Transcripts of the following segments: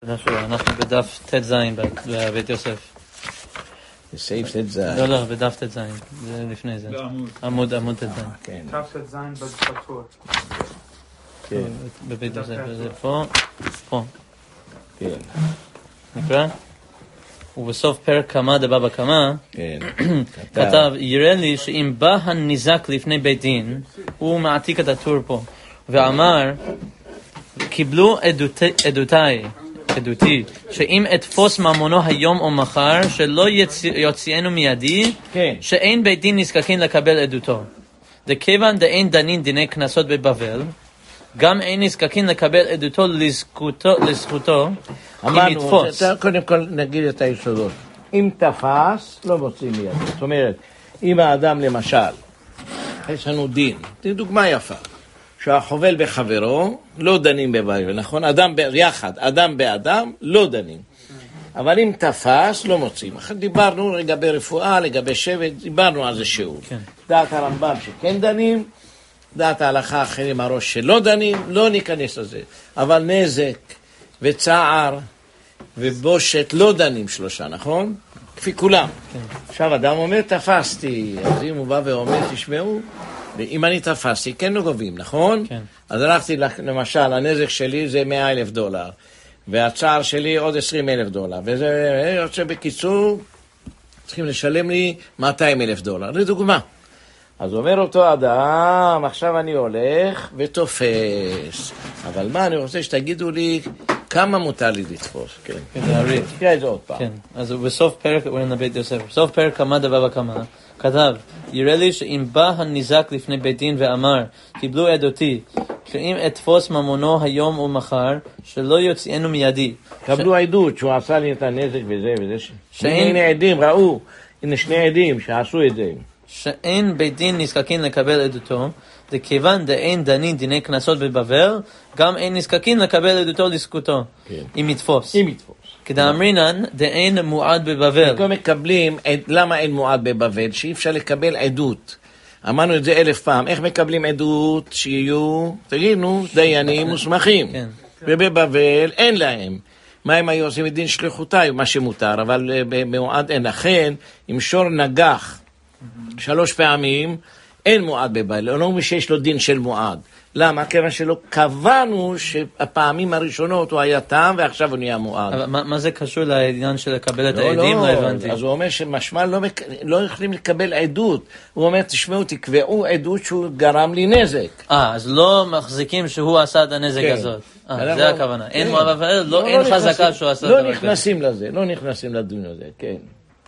אנחנו בדף ט"ז בבית יוסף. בסעיף ט"ז. לא, בדף ט"ז, זה לפני זה. עמוד ט"ז. דף ט"ז בטור. כן. בבית יוסף, זה פה. כן. נקרא? ובסוף פרק כמה דבבא כמה, כן. כתב, יראה לי שאם בא הניזק לפני בית דין, הוא מעתיק את הטור פה, ואמר, קיבלו עדותי, שאם אתפוס ממונו היום או מחר, שלא יוציאנו מיידי, שאין בית דין נזקקין לקבל עדותו. דכיוון דאין דנין דיני כנסות בבבל, גם אין נזקקין לקבל עדותו לזכותו, אם יתפוס. קודם כל נגיד את היסודות. אם תפס, לא מוצאים מיד. זאת אומרת, אם האדם למשל, יש לנו דין, זו דוגמה יפה, שהחובל בחברו, לא דנים בבבל, נכון? אדם באדם, לא דנים. אבל אם תפס, לא מוצאים. דיברנו לגבי רפואה, לגבי שבט, דיברנו על זה שיעור. דעת הרמב"ם שכן דנים, דעת ההלכה אחרים הראש שלא דנים, לא ניכנס לזה. אבל נזק וצער ובושת לא דנים שלושה, נכון? כפי כולם. עכשיו אדם אומר, תפסתי. אז אם הוא בא ואומר, תשמעו, ואם אני תפסתי, כן לא גובים, נכון? כן. אז הלכתי, למשל, הנזק שלי זה $100,000, והצער שלי עוד $20,000, וזה יוצא בקיצור, צריכים לשלם לי $200,000, לדוגמה. אז אומר אותו אדם, עכשיו אני הולך ותופס. אבל מה, אני רוצה שתגידו לי כמה מותר לי לתפוס. כן, תקרא את זה עוד פעם. כן, אז בסוף פרק, הוא נבית יוסף, בסוף פרק כמה דבבא כמה, כתב, יראה לי שאם בא הניזק לפני בית דין ואמר, קיבלו עדותי, שאם אתפוס ממונו היום או מחר, שלא יוציאנו מיידי. קבלו עדות שהוא עשה לי את הנזק וזה. הנה עדים, ראו, הנה שני עדים שעשו את זה. שאין בית דין נזקקין לקבל עדותו, זה כיוון דאין דנין דיני כנסות בבבל, גם אין נזקקין לקבל עדותו לזכותו, אם יתפוס. כדאמרינן, דאין מועד בבבל. לא מקבלים, למה אין מועד בבבל? שאי אפשר לקבל עדות. אמרנו את זה 1000 פעם. איך מקבלים עדות? שיהיו, תגידו, דיינים מוסמכים. ובבבל אין להם. מה הם היו עושים את דין שליחותי, מה שמותר, אבל במועד אין. לכן, אם שור נגח 3 פעמים, אין מועד בבבל, לא מי שיש לו דין של מועד. למה? כיוון שלא קבענו שהפעמים הראשונות הוא היה טעם ועכשיו הוא נהיה מועד. אבל מה זה קשור לעניין של לקבל את העדים? לא הבנתי. אז הוא אומר שמשמע לא יכולים לקבל עדות. הוא אומר, תשמעו, תקבעו עדות שהוא גרם לי נזק. אז לא מחזיקים שהוא עשה את הנזק הזאת. זה הכוונה. אין מועד בבבל, אין חזקה שהוא עשה את הנזק. לא נכנסים לזה, לא נכנסים לדין הזה, כן.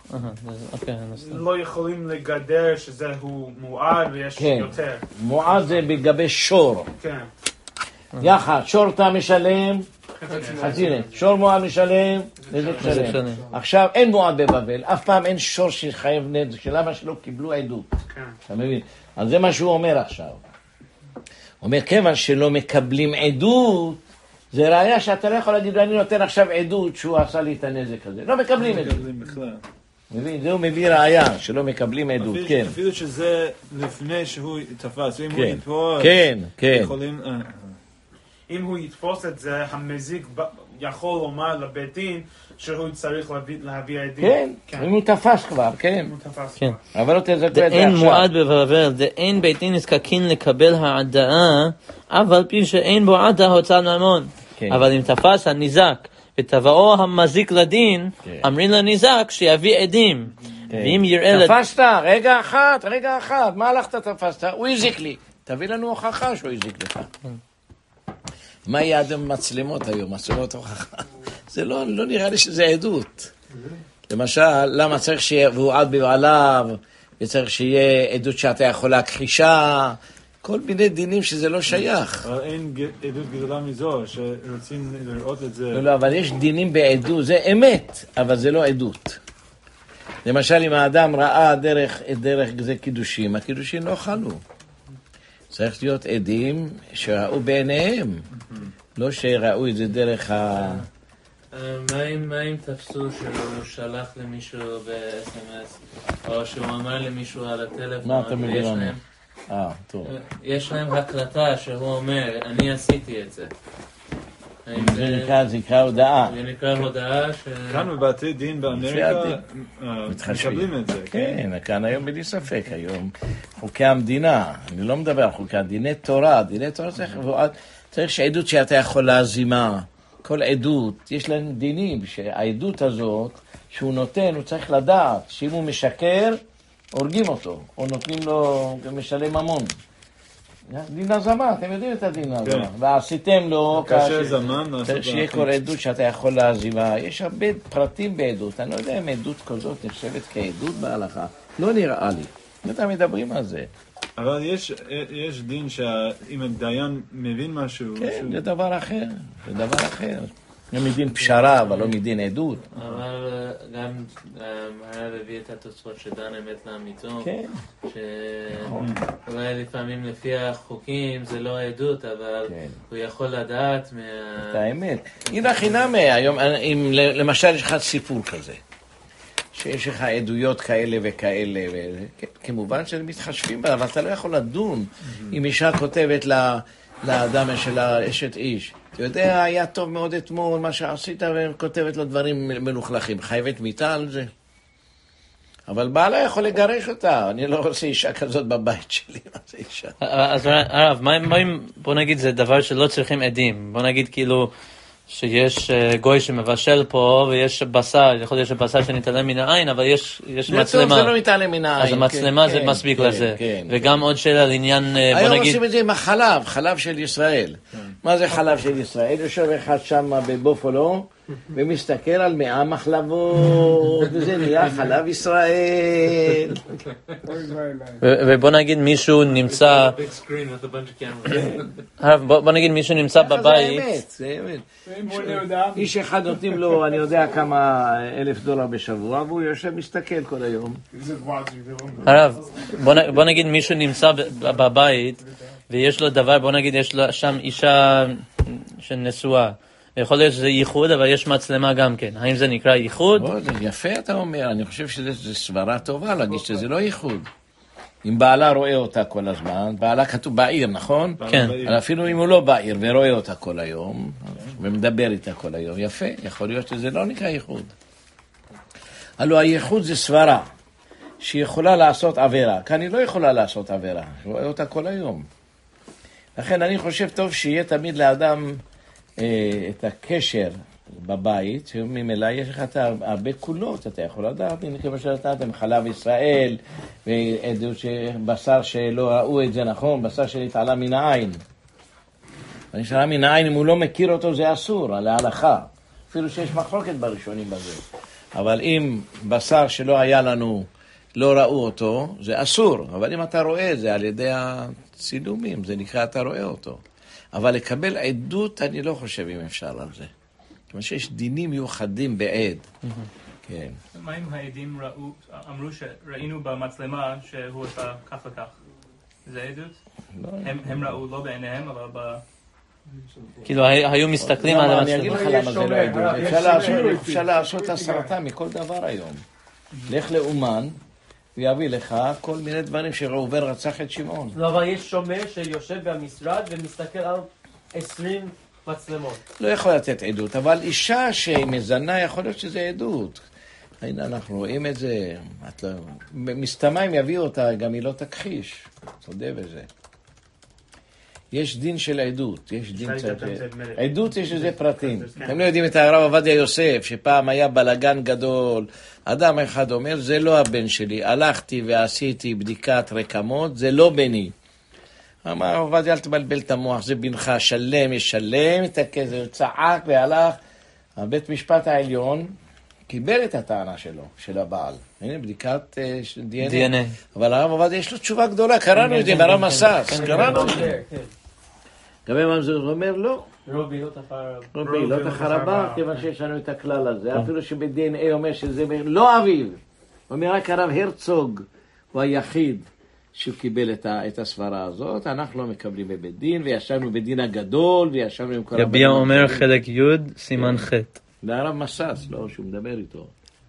לא יכולים לגדר שזה הוא מועד ויש יותר. מועד זה בגבי שור. יחד, שור אתה משלם, שור מועד משלם, נזק משלם. עכשיו אין מועד בבבל, אף פעם אין שור שחייב נזק, שלמה שלא קיבלו עדות. אתה מבין? אז זה מה שהוא אומר עכשיו. הוא אומר, כיוון שלא מקבלים עדות, זה ראיה שאתה לא יכול להגיד, אני נותן עכשיו עדות שהוא עשה לי את הנזק הזה. לא מקבלים עדות. מבין, זהו מביא ראיה שלא מקבלים עדות, כן. אפילו שזה לפני שהוא תפס, אם הוא יתפוס, יכולים... אם הוא יתפוס את זה, המזיק יכול לומר לבית דין שהוא צריך להביא עדים. כן, אם הוא תפס כבר, כן. אבל לא תזכו את זה עכשיו. אין מועד בבבל, אין בית דין נזקקין לקבל העדאה, אבל פי שאין בו עדה הוצאה ממון. אבל אם תפס הניזק, ותבואו המזיק לדין, אמרים לניזק שיביא עדים. ואם יראה... תפסת, רגע אחד, מה הלכת תפסת? הוא הזיק לי. תביא לנו הוכחה שהוא הזיק לך. מה יעד מצלמות היום? מצלמות הוכחה. זה לא נראה לי שזה עדות. למשל, למה צריך שיהיה ועד בבעליו, וצריך שיהיה עדות שאתה יכול להכחישה, כל מיני דינים שזה לא שייך. אבל אין עדות גדולה מזו, שרוצים לראות את זה. לא, אבל יש דינים בעדות, זה אמת, אבל זה לא עדות. למשל, אם האדם ראה דרך זה קידושים, הקידושים לא חלו. צריך להיות עדים שראו בעיניהם, לא שראו את זה דרך מה אם תפסו שהוא שלח למישהו ב-SMS, או שהוא אמר למישהו על הטלפון, מה אתה מבין לנו? יש להם הקלטה שהוא אומר, אני עשיתי את זה. זה נקרא הודעה. זה נקרא הודעה כאן בבתי דין באמריקה מקבלים את זה. כן, כאן היום בלי ספק, היום חוקי המדינה, אני לא מדבר על חוקי דיני תורה, צריך שעדות שאתה יכול להזימה, כל עדות, יש להם דינים, שהעדות הזאת שהוא נותן, הוא צריך לדעת שאם הוא משקר, הורגים אותו, או נותנים לו משלם ממון. דין הזמה, אתם יודעים את הדין הזמה. ועשיתם לו, כאשר זמן, שיהיה כל עדות שאתה יכול להזימה. יש הרבה פרטים בעדות, אני לא יודע אם עדות כזאת נחשבת כעדות בהלכה. לא נראה לי. אתם מדברים על זה. אבל יש דין שאם הדיין מבין משהו... כן, זה דבר אחר. זה דבר אחר. לא מדין פשרה, אבל לא מדין עדות. אבל גם הרב הביא את התוצאות שדן אמת לאמיתו. כן. שאולי לפעמים לפי החוקים זה לא עדות, אבל הוא יכול לדעת את האמת. הנה חינם היום, למשל יש לך סיפור כזה, שיש לך עדויות כאלה וכאלה, כמובן שמתחשבים בה, אבל אתה לא יכול לדון אם אישה כותבת לאדם של אשת איש. אתה יודע, היה טוב מאוד אתמול מה שעשית, וכותבת לו דברים מלוכלכים. חייבת מיתה על זה. אבל בעלה יכול לגרש אותה. אני לא רוצה אישה כזאת בבית שלי. מה זה אישה? אז הרב, מה אם, בוא נגיד, זה דבר שלא צריכים עדים. בוא נגיד כאילו שיש גוי שמבשל פה, ויש בשר, יכול להיות שבשר שנתעלם מן העין, אבל יש מצלמה. זה לא מתעלם מן העין. אז המצלמה זה מספיק לזה. וגם עוד שאלה על עניין, בוא נגיד... היום עושים את זה עם החלב, חלב של ישראל. מה זה חלב של ישראל? יושב אחד שם בבופולו, ומסתכל על 100 מחלבות, וזה נהיה חלב ישראל. ובוא נגיד מישהו נמצא... בוא נגיד מישהו נמצא בבית... זה אמת. איש אחד נותנים לו, אני יודע כמה $1,000 בשבוע, והוא יושב מסתכל כל היום. הרב, בוא נגיד מישהו נמצא בבית, ויש לו דבר, בוא נגיד יש לו שם אישה שנשואה. יכול להיות שזה ייחוד, אבל יש מצלמה גם כן. האם זה נקרא ייחוד? זה יפה אתה אומר, אני חושב שזה סברה טובה להגיד שזה לא ייחוד. אם בעלה רואה אותה כל הזמן, בעלה כתוב בעיר, נכון? כן. אפילו אם הוא לא בעיר ורואה אותה כל היום, ומדבר איתה כל היום, יפה, יכול להיות שזה לא נקרא ייחוד. הלוא הייחוד זה סברה, שיכולה לעשות עבירה, כי אני לא יכולה לעשות עבירה, רואה אותה כל היום. לכן אני חושב טוב שיהיה תמיד לאדם את הקשר בבית, שממילא יש לך הרבה קולות, אתה יכול לדעת, הנה כמו שנתתם, חלב ישראל, ועדות שבשר שלא ראו את זה נכון, בשר שנתעלם מן העין. ונתעלם מן העין, אם הוא לא מכיר אותו זה אסור, על ההלכה. אפילו שיש מחלוקת בראשונים בזה. אבל אם בשר שלא היה לנו, לא ראו אותו, זה אסור. אבל אם אתה רואה את זה על ידי הצילומים, זה נקרא אתה רואה אותו. אבל לקבל עדות, אני לא חושב אם אפשר על זה. כמו שיש דינים מיוחדים בעד. כן. מה אם העדים אמרו שראינו במצלמה שהוא עשה כך וכך? זה עדות? הם ראו לא בעיניהם, אבל כאילו היו מסתכלים על המצלמה. אני אגיד לך למה זה לא עדות. אפשר לעשות הסרטה מכל דבר היום. לך לאומן, ויביא לך כל מיני דברים שראובן רצח את שמעון. לא, אבל יש שומר שיושב במשרד ומסתכל על 20 מצלמות. לא יכול לתת עדות, אבל אישה שהיא מזנה יכול להיות שזה עדות. הנה אנחנו רואים את זה. מסתמיים יביאו אותה, גם היא לא תכחיש. תודה בזה. יש דין של עדות, יש דין עדות, יש איזה פרטים. אתם לא יודעים את הרב עובדיה יוסף, שפעם היה בלגן גדול, אדם אחד אומר, זה לא הבן שלי, הלכתי ועשיתי בדיקת רקמות, זה לא בני. אמר עובדיה, אל תבלבל את המוח, זה בנך, שלם, ישלם את הכסף, צעק והלך. הבית משפט העליון קיבל את הטענה שלו, של הבעל. הנה בדיקת DNA. אבל הרב עובדיה יש לו תשובה גדולה, קראנו את זה ברב מסס, קראנו את זה. גבי ממזור אומר לא. לא בעילות החרבה, כיוון שיש לנו את הכלל הזה. אפילו שב-DNA אומר שזה לא אביו. אומר רק הרב הרצוג, הוא היחיד שהוא קיבל את הסברה הזאת. אנחנו לא מקבלים בבית דין, וישבנו בדין הגדול, וישבנו עם כל... יביע אומר חלק י' סימן ח'. זה הרב מסס, לא, שהוא מדבר איתו.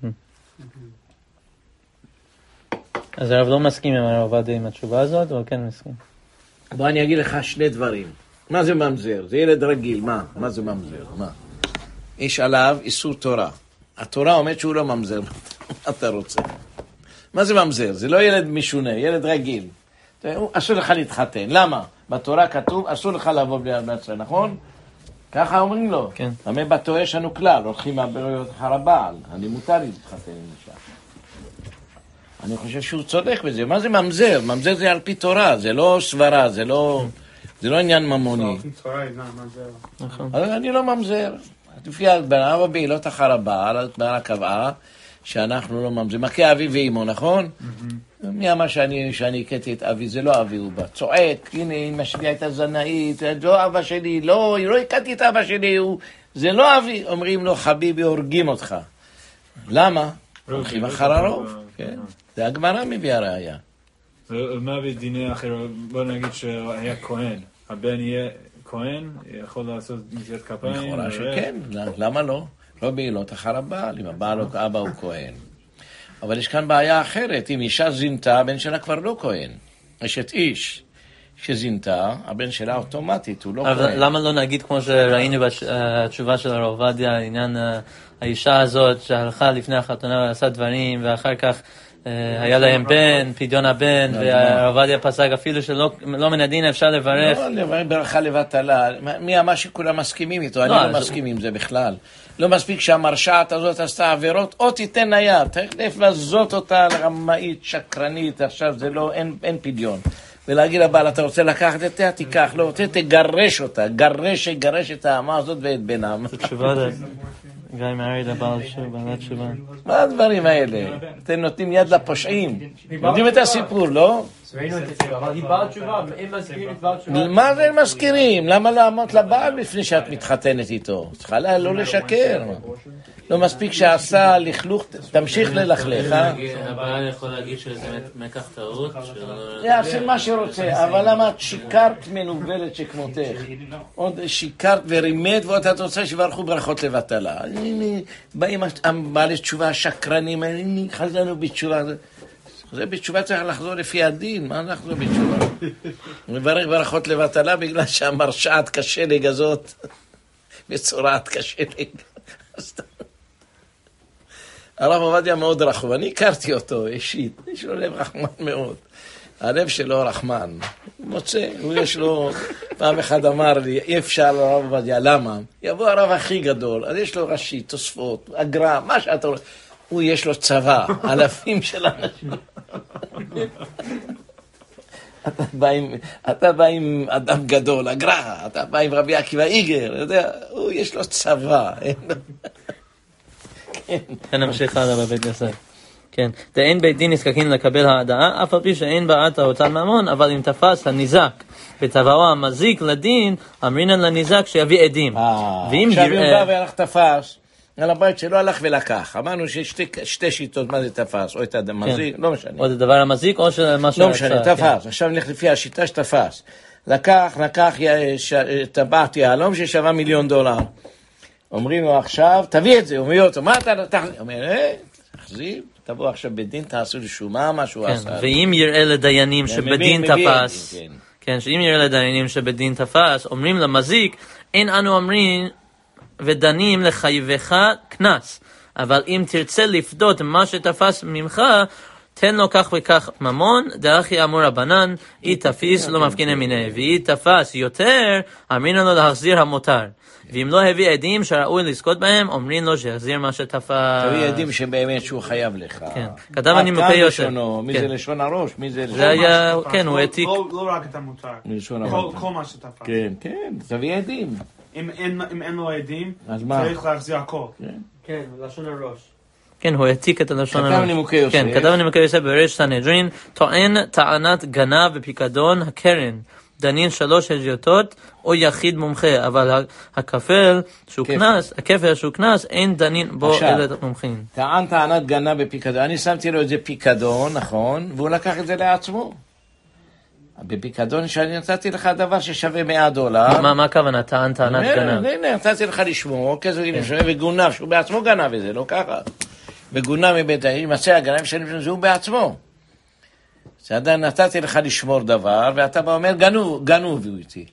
אז הרב לא מסכים עם הרב עובדיה עם התשובה הזאת, או כן מסכים? בוא אני אגיד לך שני דברים. מה זה ממזר? זה ילד רגיל, מה זה ממזר? מה? יש עליו איסור תורה. התורה אומרת שהוא לא ממזר. מה אתה רוצה? מה זה ממזר? זה לא ילד משונה, ילד רגיל. אסור לך להתחתן. למה? בתורה כתוב, אסור לך לבוא בלי מצווה, נכון? ככה אומרים לו. כן. אבל בתורה יש לנו כלל, הולכים אחר הבעל. אני מותר לי להתחתן עם אישה. אני חושב שהוא צודק בזה. מה זה ממזר? ממזר זה על פי תורה, זה לא סברה, זה לא עניין ממוני. נכון. אבל אני לא ממזר. לפי אבא בעילות אחר הבעל, הגמרא קבעה שאנחנו לא ממזר. מכה אבי ואימו, נכון? מי אמר שאני הכיתי את אבי? זה לא אבי, הוא בא. צועק, הנה, אמא שלי הייתה זנאית, לא אבא שלי, לא הכיתי את אבא שלי, זה לא אבי. אומרים לו, חביבי, הורגים אותך. למה? הולכים אחר הרוב. זה הגמרא מביאה ראיה. מה בדיני אחר? בוא נגיד שהיה כהן. הבן יהיה כהן, יכול לעשות נשיאת כפיים? לכאורה שכן, למה לא? לא בעילות אחר הבעל, אם הבעל או אבא הוא כהן. אבל יש כאן בעיה אחרת, אם אישה זינתה, הבן שלה כבר לא כהן. אשת איש שזינתה, הבן שלה אוטומטית, הוא לא כהן. אבל למה לא נגיד כמו שראינו בתשובה של הרב עובדיה, עניין האישה הזאת שהלכה לפני החתונה ועשה דברים, ואחר כך היה להם בן, פדיון הבן, והרב עובדיה פסק אפילו שלא מן הדין אפשר לברך. לא, לברך ברכה לבטלה. מי אמר שכולם מסכימים איתו? אני לא מסכים עם זה בכלל. לא מספיק שהמרשעת הזאת עשתה עבירות, או תיתן נייד, תחלף לזאת אותה לרמאית, שקרנית, עכשיו זה לא, אין פדיון. ולהגיד לבעל, אתה רוצה לקחת את זה, תיקח, לא רוצה, תגרש אותה, גרש את האמה הזאת ואת בינם. זו תשובה גיא מעריד הבעל תשובה. מה הדברים האלה? אתם נותנים יד לפושעים. יודעים את הסיפור, לא? אבל היא בעל תשובה, הם מזכירים את בעל תשובה. מה זה מזכירים? למה לעמוד לבעל לפני שאת מתחתנת איתו? צריכה לא לשקר. לא מספיק שעשה לכלוך, תמשיך ללכלך. הבעל יכול להגיד שזה מקח טעות. יעשה מה שרוצה, אבל למה את שיקרת מנובלת שכמותך? עוד שיקרת ורימת ועוד את רוצה שברכו ברכות לבטלה. באים בעלי תשובה שקרנים, חזרנו בתשובה. זה בתשובה צריך לחזור לפי הדין, מה אנחנו בתשובה? מברך ברכות לבטלה בגלל שהמרשעת קשה לגזות, בצורת קשה לגזות. הרב עובדיה מאוד רחום, אני הכרתי אותו אישית, יש לו לב רחמן מאוד. הלב שלו רחמן, הוא מוצא, יש לו, פעם אחד אמר לי, אי אפשר לרב עובדיה, למה? יבוא הרב הכי גדול, אז יש לו ראשי, תוספות, אגרה, מה שאתה רואה, הוא יש לו צבא, אלפים של אנשים. אתה בא עם אדם גדול, אגרה, אתה בא עם רבי עקיבא איגר, הוא יש לו צבא. כן, נמשיך הלאה בבית יוסף. כן, ואין בית דין נזקקים לקבל העדה, אף על פי שאין בעתה אותן ממון, אבל אם תפס הניזק בצוואו המזיק לדין, אמרינן לניזק שיביא עדים. עכשיו אם בא והלך תפס, על הבית שלא הלך ולקח. אמרנו שיש שתי שיטות מה זה תפס, או את המזיק, לא משנה. או זה דבר המזיק, או משהו... לא משנה, תפס. עכשיו נלך לפי השיטה שתפס. לקח טבעת יהלום ששווה $1,000,000. אומרים לו עכשיו, תביא את זה. הוא אומר אותו, מה אתה... אומר, תחזיב, תבוא עכשיו בדין, תעשו לי שומה, מה שהוא עשה. ואם יראה לדיינים שבדין תפס, כן, שאם יראה לדיינים שבדין תפס, אומרים למזיק, אין אנו אומרים ודנים לחייבך כנס, אבל אם תרצה לפדות מה שתפס ממך, תן לו כך וכך ממון, דרכי אמור הבנן, אי תפיס לא מפגיני מיני, ואי תפס יותר, אמרין לו להחזיר המותר. ואם לא הביא עדים שראוי לזכות בהם, אומרים לו שיחזיר מה שתפס. תביא עדים שבאמת שהוא חייב לך. כן. כתב אני מפי יוסף. מי זה לשון הראש? מי זה לשון זה היה, כן, הוא העתיק. לא רק את המותר. כל מה שתפס. כן, כן, תביא עדים. אם אין לו עדים, צריך להחזיר הכל. כן, לשון הראש. כן, הוא העתיק את הלשון הראש. כתב נימוקי יוסף. כן, כתב נימוקי יוסף בריש סנהדרין, טוען טענת גנב בפיקדון הקרן. דנין 3 הדיוטות או יחיד מומחה, אבל הכפל שהוא כנס, אין דנין בו אלא מומחים. טען טענת גנב בפיקדון, אני שמתי לו את זה פיקדון, נכון, והוא לקח את זה לעצמו. בפיקדון שאני נתתי לך דבר ששווה $100. מה הכוונה? טענת גנב? נתתי לך לשמור, כזה שווה וגונב, שהוא בעצמו גנב את זה, לא ככה. וגונב מבית העיר, מצא הגנב שהוא בעצמו. שעדיין נתתי לך לשמור דבר, ואתה בא אומר, גנוב איתי.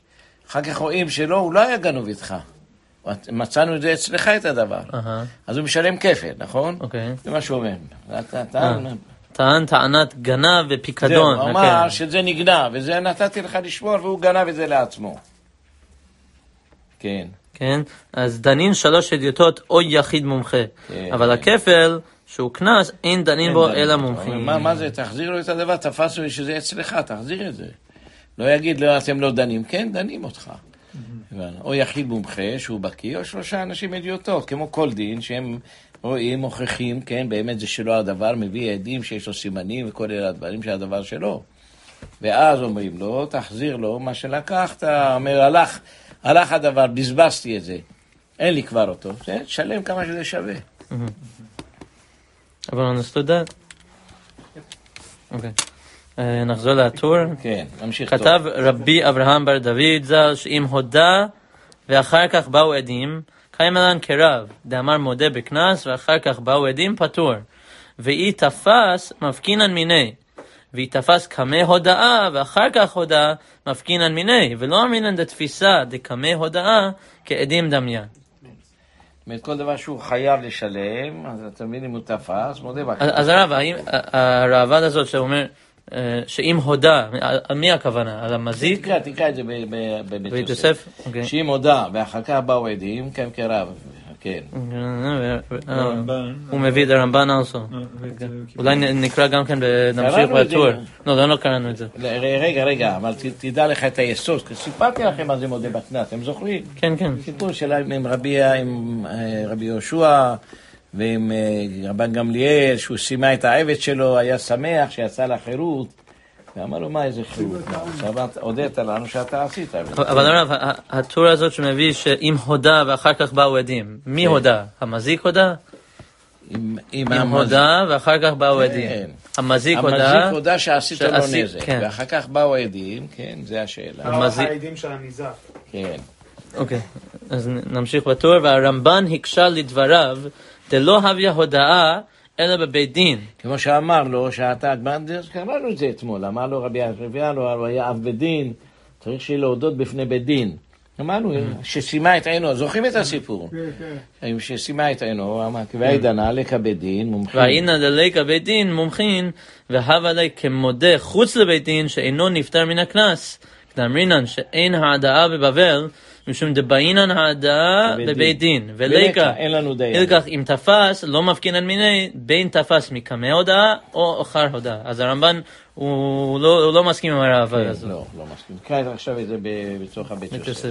אחר כך רואים שלא, הוא לא היה גנוב איתך. מצאנו את זה אצלך את הדבר. אז הוא משלם כפל, נכון? אוקיי. זה מה שהוא אומר. טען טענת גנב ופיקדון. זהו, הוא אמר שזה נגנב, וזה נתתי לך לשמור, והוא גנב את זה לעצמו. כן. כן, אז דנין 3 אדיוטות או יחיד מומחה. אבל הכפל, שהוא כנס, אין דנין בו אלא מומחים. מה זה? תחזיר לו את הדבר, תפסו שזה אצלך, תחזיר את זה. לא יגיד, לא, אתם לא דנים. כן, דנים אותך. או יחיד מומחה שהוא בקיא, או 3 אנשים אדיוטות, כמו כל דין, שהם רואים, מוכיחים, כן, באמת זה שלו הדבר, מביא עדים שיש לו סימנים וכל אלה הדברים שהדבר שלו. ואז אומרים לו, תחזיר לו מה שלקחת, אומר, הלך הדבר, בזבזתי את זה, אין לי כבר אותו, תשלם כמה שזה שווה. אבל understood that? אוקיי. נחזור לטור. כן, נמשיך. כתב רבי אברהם בר דוד ז"ל שאם הודה ואחר כך באו עדים, קיים אלן כרב, דאמר מודה בקנס ואחר כך באו עדים פטור. ואי תפס מפקינן מיני, והיא תפס כמה הודאה ואחר כך הודאה מפקינן מיני, ולא אמרינן דתפיסה דכמה הודאה כעדים דמיין. זאת כל דבר שהוא חייב לשלם, אז אתה מבין אם הוא תפס, מודה בקנס. אז הרב, האם הרעב"ד הזאת שאומר שאם הודה, על מי הכוונה? על המזיק? תקרא את זה בבית יוסף. שאם הודה ואחר כך באו עדים, כן כרב, כן. הוא מביא את הרמב"ן also. אולי נקרא גם כן, נמשיך בטור. לא קראנו את זה. רגע, אבל תדע לך את היסוד, כי סיפרתי לכם מה זה מודה בקנס, אתם זוכרים? כן. סיפור שלהם עם רבי יהושע, ועם רבן גמליאל, שהוא שימה את העבד שלו, היה שמח שיצא לחירות, ואמר לו, מה איזה חירות? הודית לנו שאתה עשית. אבל הרב, הטור הזאת שמביא שאם הודה ואחר כך באו עדים, מי הודה? המזיק הודה? אם הודה ואחר כך באו עדים. המזיק הודה שעשית לו נזק, ואחר כך באו עדים, כן, זה השאלה. העדים של הניזק. כן. אוקיי, אז נמשיך בטור, והרמב"ן הקשה לדבריו, דלא הביא הודאה, אלא בבית דין. כמו שאמר לו, שאתה, קראנו את זה אתמול, אמר לו רבי אברהם, הוא היה אב בית דין, צריך שיהיה להודות בפני בית דין. אמרנו, ששימה את עינו, זוכרים את הסיפור? כן. ששימה את עינו, אמר, והעידנה לקה בית דין, מומחין. והעידנה לקה בית דין, מומחין, והווה לי כמודה חוץ לבית דין, שאינו נפטר מן הקנס. כדאמרינן שאין העדאה בבבל, משום דבעינן העדאה בבית דין. ולקה, אין לנו דיין. אלכך, אם תפס, לא מפקינן מיני, בין תפס מכמה הודאה, או אחר הודאה. אז הרמב"ן, הוא לא מסכים עם הרעב"ד הזאת. לא מסכים. קרא עכשיו את זה בצורך הבית יוסף.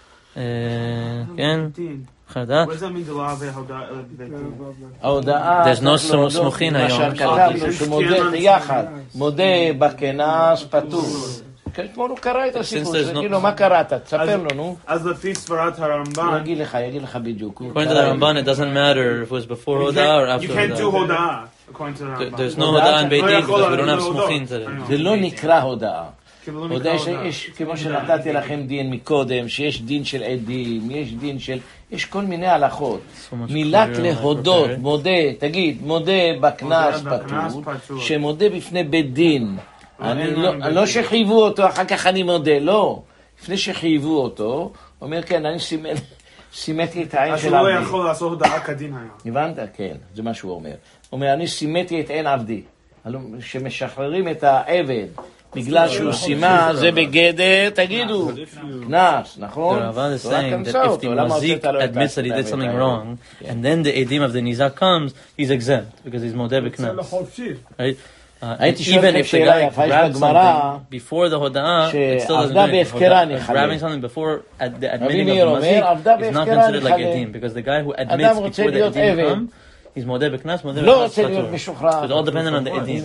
כן, חדה. What does that mean to love ההודאה... There's no סמוכין היום. מה שכתבנו, שמודה ביחד. מודה בכנס פטור. אתמול הוא קרא את הסיפור, תגיד לו, מה קראת? תספר לו, נו. אז לפי סברת הרמב"ן... יגיד לך בדיוק. According to the Ramban, it doesn't matter if it was before Hoda'ah or after You can't do Hoda'ah. Hoda'ah, according to the Ramban. There's no Hoda'ah in Beit Din because we don't have סמוכין today. זה לא נקרא הודאה. הודאה שיש, כמו שנתתי לכם דין מקודם, שיש דין של עדים, יש דין של... יש כל מיני הלכות. מילת להודות, מודה, תגיד, מודה בכנס פטור, שמודה בפני בית דין. לא שחייבו אותו, אחר כך אני מודה, לא. לפני שחייבו אותו, אומר, כן, אני סימטתי את העין של עבדי. אז הוא לא יכול לעשות הודעה כדין היום. הבנת? כן, זה מה שהוא אומר. הוא אומר, אני סימטתי את עין עבדי. שמשחררים את העבד בגלל שהוא סימה, זה בגדר, תגידו, קנס, נכון? The Ravad is saying that if the mazik admits that he did something wrong, and then the edim of the nizak comes, he's exempt, because he's modeh b'knas. Right? Even if the guy grabbed something before the hoda'ah, it still doesn't do it. Grabbing something before the admitting of the mazik is not considered like edim, because the guy who admits before the edim come, he's modeh b'knas, modeh b'knas. So it's all dependent on the edim.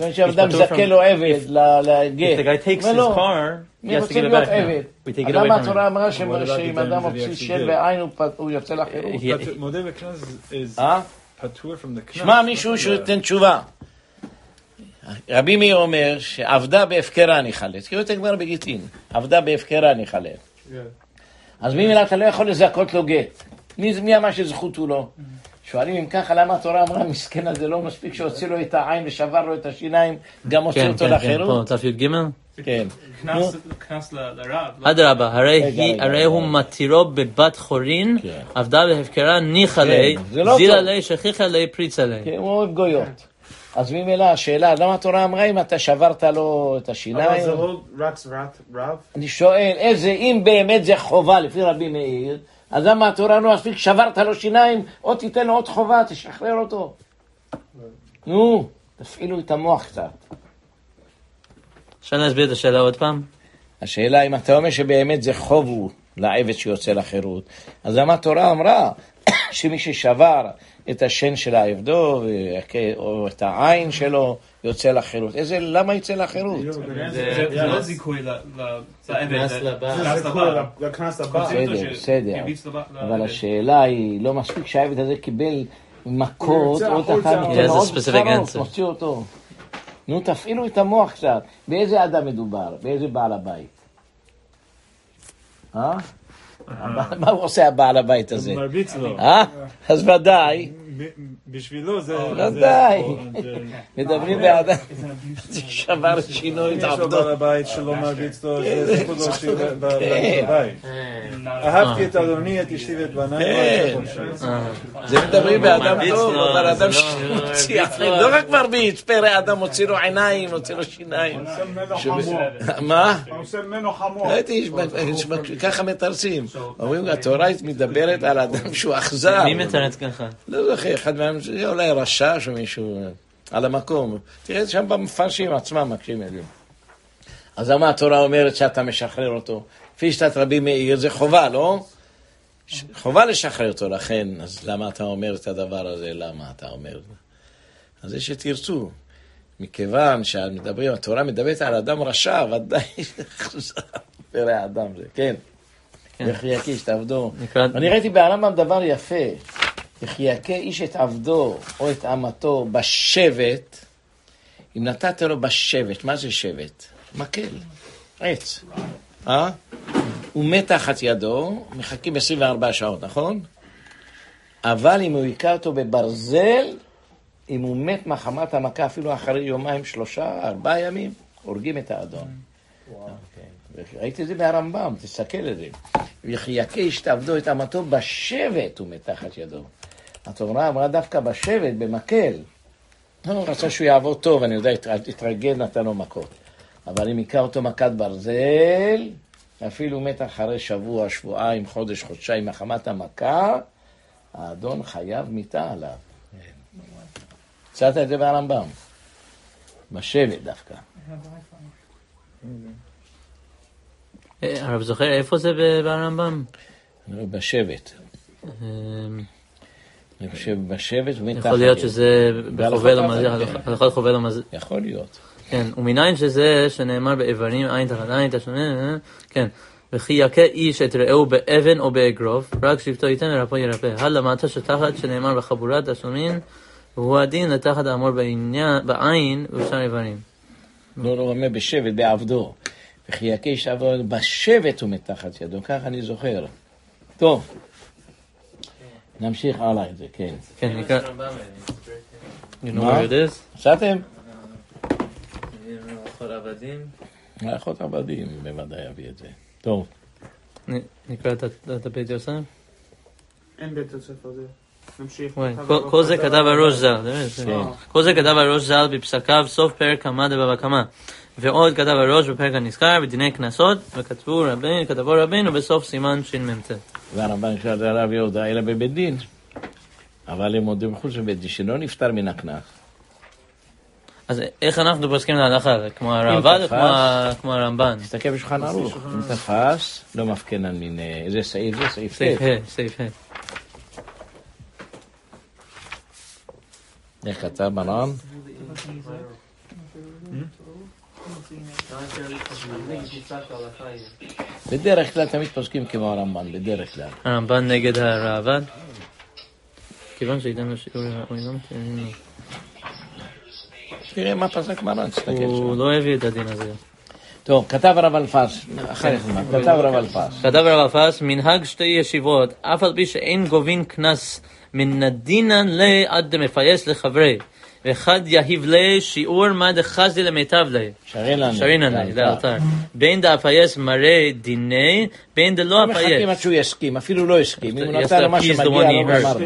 If the guy takes his car, he has to give it back now. We take it away from him. מודה בקנס is פטור from the קנס. שמע מישהו שתן תשובה. רבי מאיר אומר שעבדה בהפקרה נחלט. תראו את הגמרא בגיטין. עבדה בהפקרה נחלט. אז מי מילה אתה לא יכול לזכות לו גט. מי אמר שזכותו לו? שואלים אם ככה, למה התורה אמרה, מסכן הזה לא מספיק שהוציא לו את העין ושבר לו את השיניים, גם הוציא אותו לחירות? פה, תף י' ג'? כן. קנס לרב. אדרבה, הרי הוא מתירו בבת חורין, עבדה בהפקרה ניחא לי, זילה לי, שכיחה לי, פריצה לי. כן, הוא אוהב גויות. אז ממילא השאלה, למה התורה אמרה אם אתה שברת לו את השיניים? אבל זה לא רק רב? אני שואל, אם באמת זה חובה לפי רבי מאיר, אז למה התורה לא מספיק שברת לו שיניים, או תיתן לו עוד חובה, תשחרר אותו. נו, תפעילו את המוח קצת. אפשר להסביר את השאלה עוד פעם? השאלה אם אתה אומר שבאמת זה חוב הוא לעבד שיוצא לחירות, אז למה התורה אמרה שמי ששבר את השן של העבדו או את העין שלו יוצא לחירות? למה יוצא לחירות? זה לא זיכוי לעבד, זה קנס הבא. בסדר, אבל השאלה היא לא מספיק שהעבד הזה קיבל מכות, עוד אחד נותן עוד צרות, מוציא אותו. נו, תפעילו את המוח קצת. באיזה אדם מדובר? באיזה בעל הבית? מה הוא עושה הבעל הבית הזה? הוא מרביץ לו. אז ודאי. בשבילו זה... ודאי. מדברים באדם. שבר שינו את יש לו עבדו. בעל הבית שלא מרביץ לו, זה סיפור שלי בבית. אהבתי את אדוני, את אשתי ואת בניי. זה מדברים באדם טוב, אבל אדם שמוציא אחרי, לא רק מרביץ, פרא אדם מוציא לו עיניים, מוציא לו שיניים. מה? הוא עושה ממנו חמור. ראיתי, ככה מתרצים. אומרים, התורה מדברת על אדם שהוא אכזר. מי מתרץ ככה? לא זוכר, אחד מהם, זה אולי רשע או מישהו על המקום. תראה, שם במפרשים עצמם מקשים אליהם. אז למה התורה אומרת שאתה משחרר אותו? לפי שיטת רבי מאיר זה חובה, לא? חובה לשחרר אותו, לכן, אז למה אתה אומר את הדבר הזה? למה אתה אומר? אז זה שתרצו. מכיוון שהתורה מדברת על אדם רשע, ודאי פרא האדם זה, כן. יחייק איש את עבדו. אני ראיתי בעלמם דבר יפה. יחייק איש את עבדו או את אמתו בשבט. אם נתת לו בשבט, מה זה שבט? מקל, עץ. הוא מת תחת ידו, מחכים 24 שעות, נכון? אבל אם הוא יקע אותו בברזל, אם הוא מת מחמת המכה אפילו אחרי יומיים, 3, 4 ימים, הורגים את האדון. ראיתי את זה בהרמב"ם, תסתכל על זה. יחייק איש את עבדו את אמתו בשבט, הוא מת תחת ידו. התורה אמרה דווקא בשבט, במקל. הוא רצה שהוא יעבור טוב, אני יודע, התרגל, נתן לו מכות. אבל אם יקע אותו מכת ברזל, אפילו מת אחרי שבוע, שבועיים, חודש, חודשיים, מחמת המכה, האדון חייב מיתה עליו. צאת את זה בהרמב"ם. בשבט דווקא. הרב זוכר, איפה זה ברמב"ם? בשבט. אני חושב בשבט ומת תחת. יכול להיות שזה בחובל המזל. יכול להיות. כן, ומניין שזה שנאמר באיברים, עין תחת עין, כן. וכי יכה איש את רעהו באבן או באגרוף, רק שבטו ייתן ורפו ירפא. הלמטה שתחת שנאמר בחבורת השלמין, והוא הדין לתחת האמור בעין ובשאר איברים. לא אומר בשבט, בעבדו. וכי יכה איש עבדו בשבט הוא מתחת ידו, כך אני זוכר. טוב. נמשיך הלאה את זה, כן. כן, נקרא. You know where it is? עשיתם? אחות עבדים. אחות עבדים, בוודאי אביא את זה. טוב. נקרא את הבית יוסף? אין בית יוסף הזה. נמשיך. כל זה כתב הראש ז"ל. כל זה כתב הראש ז"ל בפסקיו סוף פרק כמה דבבא קמא. ועוד כתב הראש בפרק הנזכר בדיני קנסות, וכתבו רבינו בסוף סימן שמ"ט. והרמב"ן של הרב יהודה אלא בבית דין. אבל הם עוד מחוץ לבית דין שלא נפטר מן הקנס. אז איך אנחנו פוסקים להלכה? כמו הרעב"ד או כמו הרמב"ן? תסתכל בשולחן ערוך. אם תפס, לא מפקנן מן... איזה סעיף זה? סעיף סעיף ה'. איך כתב מרן? בדרך כלל תמיד פוסקים כמו הרמב"ן, בדרך כלל. הרמב"ן נגד הרעב"ד? כיוון שייתן לו שיעור ראוי, לא מתאים. תראה מה פסק מרן, תסתכל שם. הוא לא הביא את הדין הזה. טוב, כתב רב אלפס, כתב רב אלפס. כתב רב אלפס, מנהג שתי ישיבות, אף על פי שאין גובין קנס מן הדינן עד דמפייס לחברי, ואחד יהיב לי שיעור מה דחזי למיטב לי. שרינן לי, לאלתר. בין דאפייס מראה דיני, בין דלא אפייס. מחכים עד שהוא יסכים, אפילו לא יסכים. אם הוא נתן לו מה שמגיע לו גמרנו.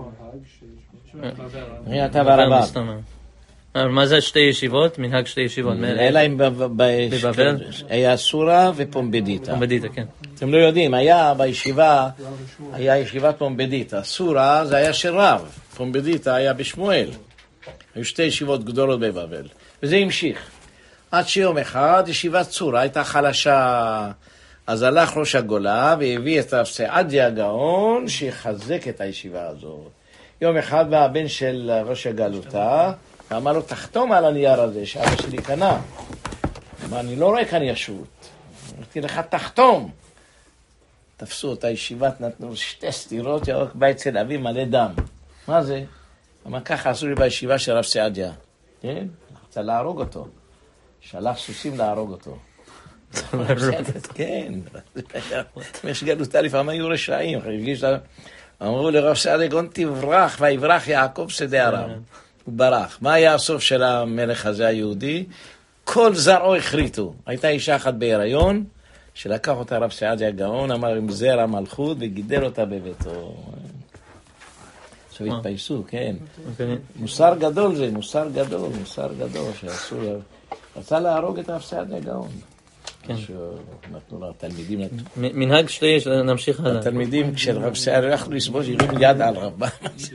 אתה והרבא. מה זה שתי ישיבות? מנהג שתי ישיבות. אלא אם בבבל היה סורה ופומבדיטה. פומבדיטה, כן. אתם לא יודעים, היה בישיבה, היה ישיבת פומבדיטה. סורה זה היה של רב, פומבדיטה היה בשמואל. היו שתי ישיבות גדולות בבבל. וזה המשיך. עד שיום אחד ישיבת סורה הייתה חלשה. אז הלך ראש הגולה והביא את רב סעדיה הגאון שיחזק את הישיבה הזאת. יום אחד בא הבן של ראש הגלותה, ואמר לו, תחתום על הנייר הזה שאבא שלי קנה. אמר, אני לא רואה כאן ישות. אמרתי לך, תחתום. תפסו אותה ישיבת, נתנו שתי סתירות, ירוק בא אצל אבי מלא דם. מה זה? אמר, ככה עשו לי בישיבה של רב סעדיה. כן? רצה להרוג אותו. שלח סוסים להרוג אותו. כן. יש גלותה לפעמים היו רשעים. אמרו לרב סעדיה, גון תברח, ויברח יעקב שדה ארם. הוא ברח. מה היה הסוף של המלך הזה היהודי? כל זרעו החריטו. הייתה אישה אחת בהיריון, שלקח אותה רב סעדיה הגאון, אמר עם זרע מלכות, וגידל אותה בביתו. עכשיו התפייסו, כן. מוסר גדול זה, מוסר גדול, שעשו, רצה להרוג את רב סעדיה הגאון. נתנו לה, התלמידים נתנו. מנהג שלי, נמשיך הלאה. התלמידים של רב סעדיה, יכלו לסבול, שירים יד על רבה.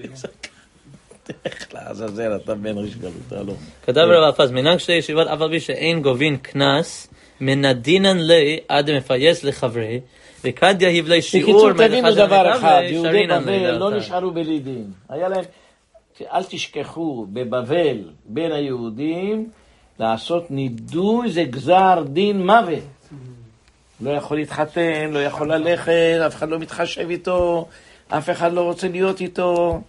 איך לעזאזל, אתה בן ריש גלותה, לא. כתב רב אפז, מנהג שתי ישיבות, אף על פי שאין גובין קנס, מנדינן לי עד מפייס לחברי, וכד יהיב לי שיעור בקיצור, תבינו דבר אחד, יהודי בבל לא נשארו בלי דין. היה להם, אל תשכחו, בבבל, בין היהודים, לעשות נידוי זה גזר דין מוות. לא יכול להתחתן, לא יכול ללכת, אף אחד לא מתחשב איתו, אף אחד לא רוצה להיות איתו.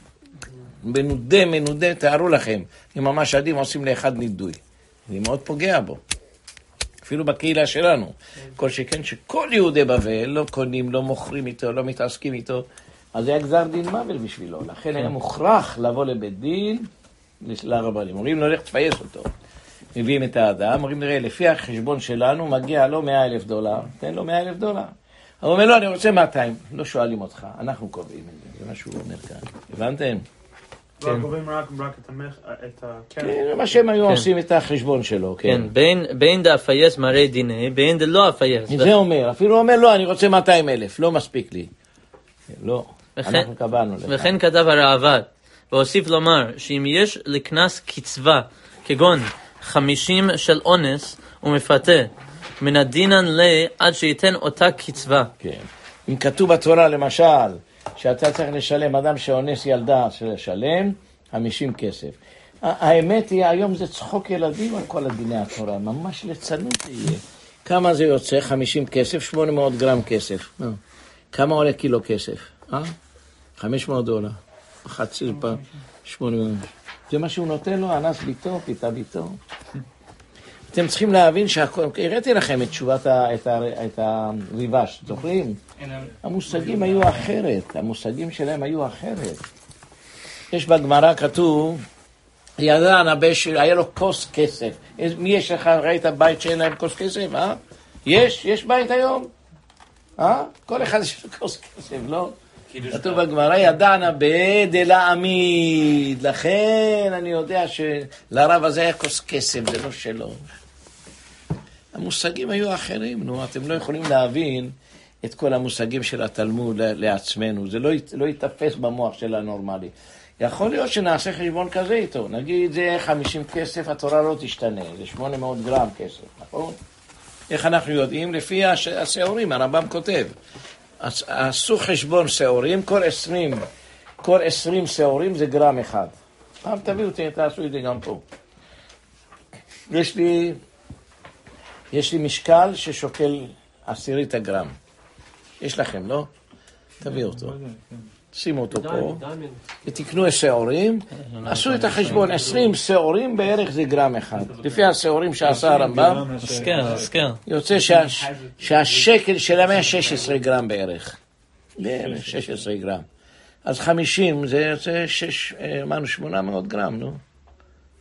מנודה, תארו לכם, אם ממש עדים עושים לאחד נידוי. זה מאוד פוגע בו. אפילו בקהילה שלנו. כל שכן שכל יהודי בבל לא קונים, לא מוכרים איתו, לא מתעסקים איתו, אז זה היה גזר דין מוות בשבילו. לכן היה מוכרח לבוא לבית דין לרבנים. אומרים לו, לך תפייס אותו. מביאים את האדם, אומרים, נראה, לפי החשבון שלנו מגיע לו $100,000. תן לו $100,000. הוא אומר, לא, אני רוצה 200. לא שואלים אותך, אנחנו קובעים את זה. זה מה שהוא אומר כאן. הבנתם? לא, קובעים רק את הקרן. כן, מה שהם היו עושים את החשבון שלו, כן. בין דאפייס מראה דיני, בין דלא אפייס. זה אומר, אפילו אומר, לא, אני רוצה 200,000, לא מספיק לי. לא, אנחנו קבענו לך. וכן כתב הראב"ד, והוסיף לומר, שאם יש לקנס קצבה, כגון 50 של אונס, הוא מפתה, מן הדינן לי עד שייתן אותה קצבה. כן. אם כתוב בתורה, למשל, שאתה צריך לשלם, אדם שאונס ילדה לשלם, 50 כסף. האמת היא, היום זה צחוק ילדים על כל הדיני התורה, ממש ליצנות יהיה. כמה זה יוצא? 50 כסף, 800 גרם כסף. כמה עולה קילו כסף? $500. חצי פעם, 800. זה מה שהוא נותן לו, אנס ביתו, פיתה ביתו. אתם צריכים להבין שהכל, הראיתי לכם את תשובת, את הריבש, זוכרים? המושגים היו אחרת, המושגים שלהם היו אחרת. יש בגמרא כתוב, ידע נבא היה לו כוס כסף. מי יש לך, ראית בית שאין להם כוס כסף, יש בית היום? כל אחד יש לו כוס כסף, לא? כתוב בגמרא, ידע נבא דלעמיד, לכן אני יודע שלרב הזה היה כוס כסף, זה לא שלו. המושגים היו אחרים, נו, אתם לא יכולים להבין את כל המושגים של התלמוד לעצמנו, זה לא יתפס במוח של הנורמלי. יכול להיות שנעשה חשבון כזה איתו, נגיד זה 50 כסף, התורה לא תשתנה, זה 800 גרם כסף, נכון? איך אנחנו יודעים? לפי השעורים, הרמב"ם כותב, עשו חשבון שעורים, כל 20 שעורים זה גרם אחד. פעם תביאו, תעשו את זה גם פה. יש לי משקל ששוקל 10 גרם. יש לכם, לא? תביאו אותו. שימו אותו פה. ותקנו שעורים. עשו את החשבון, 20 שעורים בערך זה גרם אחד. לפי השעורים שעשה הרמב"ם. הסקר. יוצא שהשקל שלהם היה 16 גרם בערך. 16 גרם. אז 50 זה יוצא 800 גרם, נו.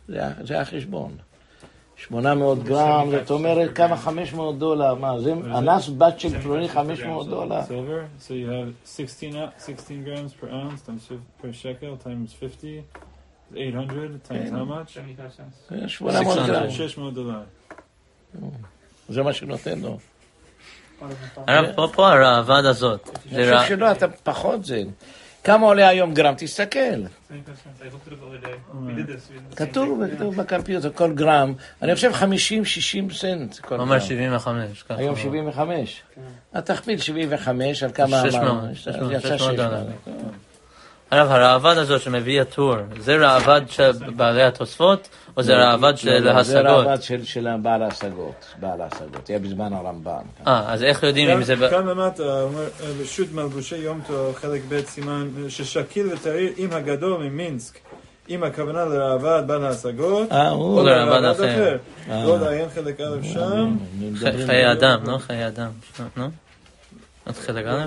זה החשבון. 800 גרם, זאת אומרת כמה $500, מה זה? אנס בת של פלוני $500. Silver, so you have 16 grams per ounce times per shekel times 50, 800 times how much? 800 גרם. $600. זה מה שנותן לו. הרב, פה הרעבד הזאת. אני חושב שלא, אתה פחות זה. כמה עולה היום גרם? תסתכל. כתוב בקמפיוטר, כל גרם, אני חושב 50-60 סנט כל גרם. אומר 75. היום 75. תכפיל 75 על כמה אמרנו. 600 דולר. הרב, הרעבד הזאת שמביא הטור, זה רעבד של בעלי התוספות, או זה רעבד של ההשגות? זה רעבד של בעל ההשגות. היה בזמן הרמב"ם. אז איך יודעים אם זה... כאן למטה, אומר, רשות מלבושי יום טוב, חלק ב' סימן, ששקיל וטריר עם הגדול ממינסק, עם הכוונה לרעבד בעל ההשגות, או לרעבד אחר. לא לעיין חלק א' שם. חיי אדם, לא? חיי אדם. את חלק א'?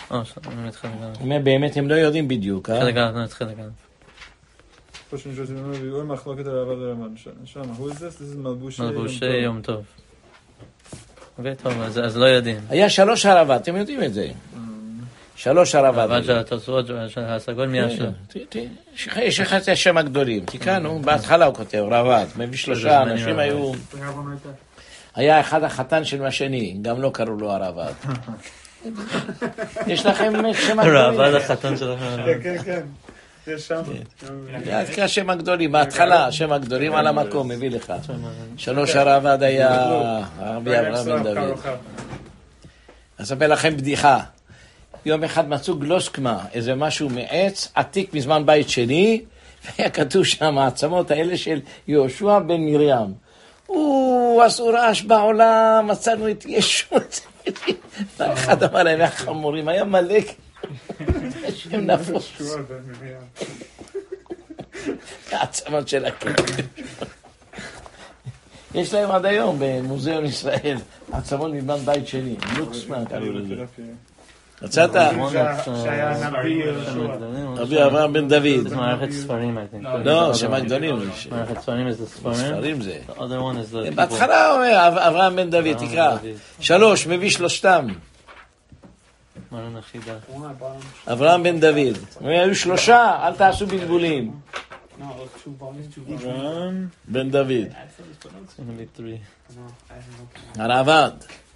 באמת הם לא יודעים בדיוק, חלק א', את חלק א'. פה שנשאר ביאור מחלוקת הרעבד לרמב"ם. שם, who is this? This is מלבושי יום טוב. אוקיי, טוב, אז לא יודעים. היה 3 הרעבד, אתם יודעים את זה. 3 הרעבד. הרעבד של התוספות, של ההשגות, מי השם? יש לך את השם הגדולים. תיקנו, בהתחלה הוא כותב, רעבד. מביא 3 אנשים היו... היה אחד החתן של השני, גם לא קראו לו הרעבד. יש לכם שם הגדולים. רעבד החתן שלכם. כן. יש שם. זה השם הגדולים, בהתחלה, השם הגדולים על המקום, מביא לך. 3 הרעבד היה רבי אברהם בן דוד. אספר לכם בדיחה. יום אחד מצאו גלוסקמה, איזה משהו מעץ, עתיק מזמן בית שני, והיה כתוב שם, העצמות האלה של יהושע בן מרים. עשו רעש בעולם, מצאנו את ישות. אחד אמר להם, החמורים, היה מלא, השם נפוץ. העצמות של הכתב. יש להם עד היום במוזיאון ישראל, עצמות מזמן בית שני, לוקסמן קראו לזה. מצאת? שהיה נביא יהושע. רבי אברהם בן דוד. זה מערכת ספרים, I think. לא, שם הגדולים. מערכת ספרים זה ספרים. ספרים זה. The other one is the... בהתחלה אומר, אברהם בן דוד, תקרא. 3, מביא 3. מרן החידה. אברהם בן דוד. היו 3, אל תעשו בלבולים. אברהם בן דוד. It's gonna be 3. הרעבד.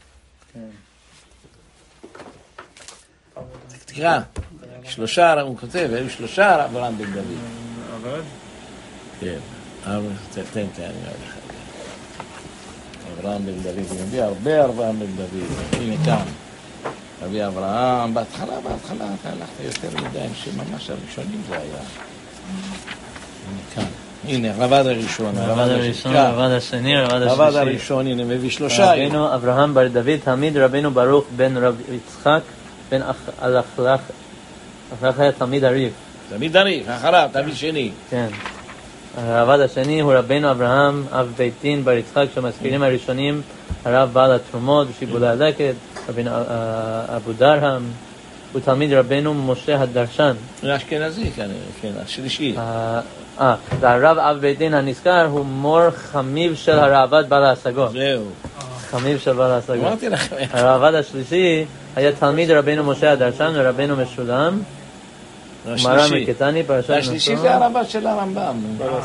תקרא. 3, הוא כותב, היו 3 אברהם בן דוד. עבד? כן. תן, אני אומר לך. אברהם בן דוד. הוא מביא הרבה אברהם בן דוד. הנה כאן. רבי אברהם, בהתחלה, אתה הלכת יותר מדי, שממש הראשונים זה היה. הנה כאן. הנה, רבד הראשון. רבד הראשון, רבד השני, רבד השלישי. רבד הראשון, הנה, מביא 3. רבינו אברהם בר דוד, תלמיד רבינו ברוך בן רב יצחק, בן אלחלך היה תלמיד הריף. תלמיד הריף, אחריו, תלמיד שני. כן. הרבד השני הוא רבינו אברהם, אב בית דין בר יצחק, שהמזכירים הראשונים, הרב בעל התרומות ושיבולי הלקט, רבינו אבו דרהם, הוא תלמיד רבינו משה הדרשן. זה אשכנזי כנראה, כן, השלישי. והרב אב בית דין הנזכר הוא מור חמיב של הרעבד בעל ההשגות. זהו. חמיב של בעל ההשגות. אמרתי לכם. הרעבד השלישי היה תלמיד רבינו משה הדרשן ורבינו משולם. מרן מקטני, פרשת נשוא. השלישי זה הרבד של הרמב"ם.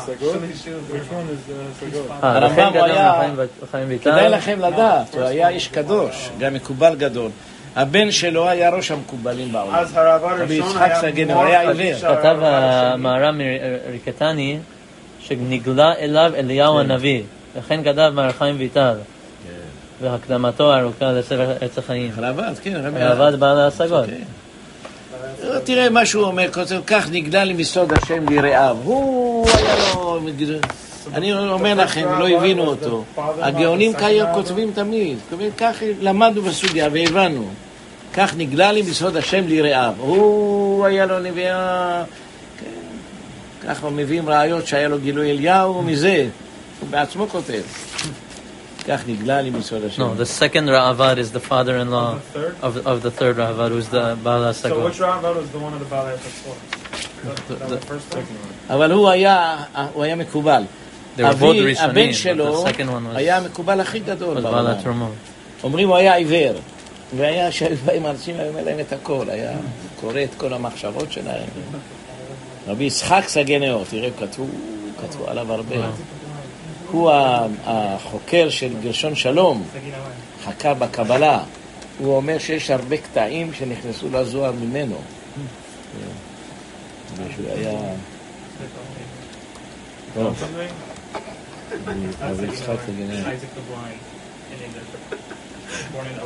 הרמב"ם הוא היה, חיים ויטל. כדאי לכם לדעת, הוא היה איש קדוש, גם מקובל גדול. הבן שלו היה ראש המקובלים בעולם. אז הרב הראשון היה עיוור. כתב המהר"ם מקטני שנגלה אליו אליהו הנביא, לכן כתב מרן חיים ויטל. והקדמתו הארוכה לספר עץ החיים. הרבד, כן. הרבד בעל ההשגות. תראה מה שהוא אומר, כותב, כך נגלה לי מסוד השם ליראיו. הוא היה לו... אני אומר לכם, לא הבינו אותו. הגאונים כותבים תמיד. כך למדנו בסוגיה והבנו. כך נגלה לי מסוד השם ליראיו. הוא היה לו נביאה... ככה מביאים ראיות שהיה לו גילוי אליהו מזה. הוא בעצמו כותב. כך נגלה לי מסוד השם. No, the second Ra'avad is the father-in-law of the third Ra'avad, who's the Baal HaSagot. So which Ra'avad was the one of the Baal HaSagot? The first one? אבל הוא היה מקובל. They were both הבן Rishonim, שלו but the second one was היה המקובל הכי גדול בעל בעולם. התרומות. אומרים הוא היה עיוור, והיה שהיו באים אנשים, היה אומר להם את הכל, היה קורא את כל המחשבות שלהם. רבי יצחק סגי נאור, תראה, כתבו עליו הרבה. הוא החוקר של גרשון שלום, חקר בקבלה. הוא אומר שיש הרבה קטעים שנכנסו לזוהר ממנו. שהוא היה... טוב. רבי יצחק סגי נאור. Isaac the Blind in English, born in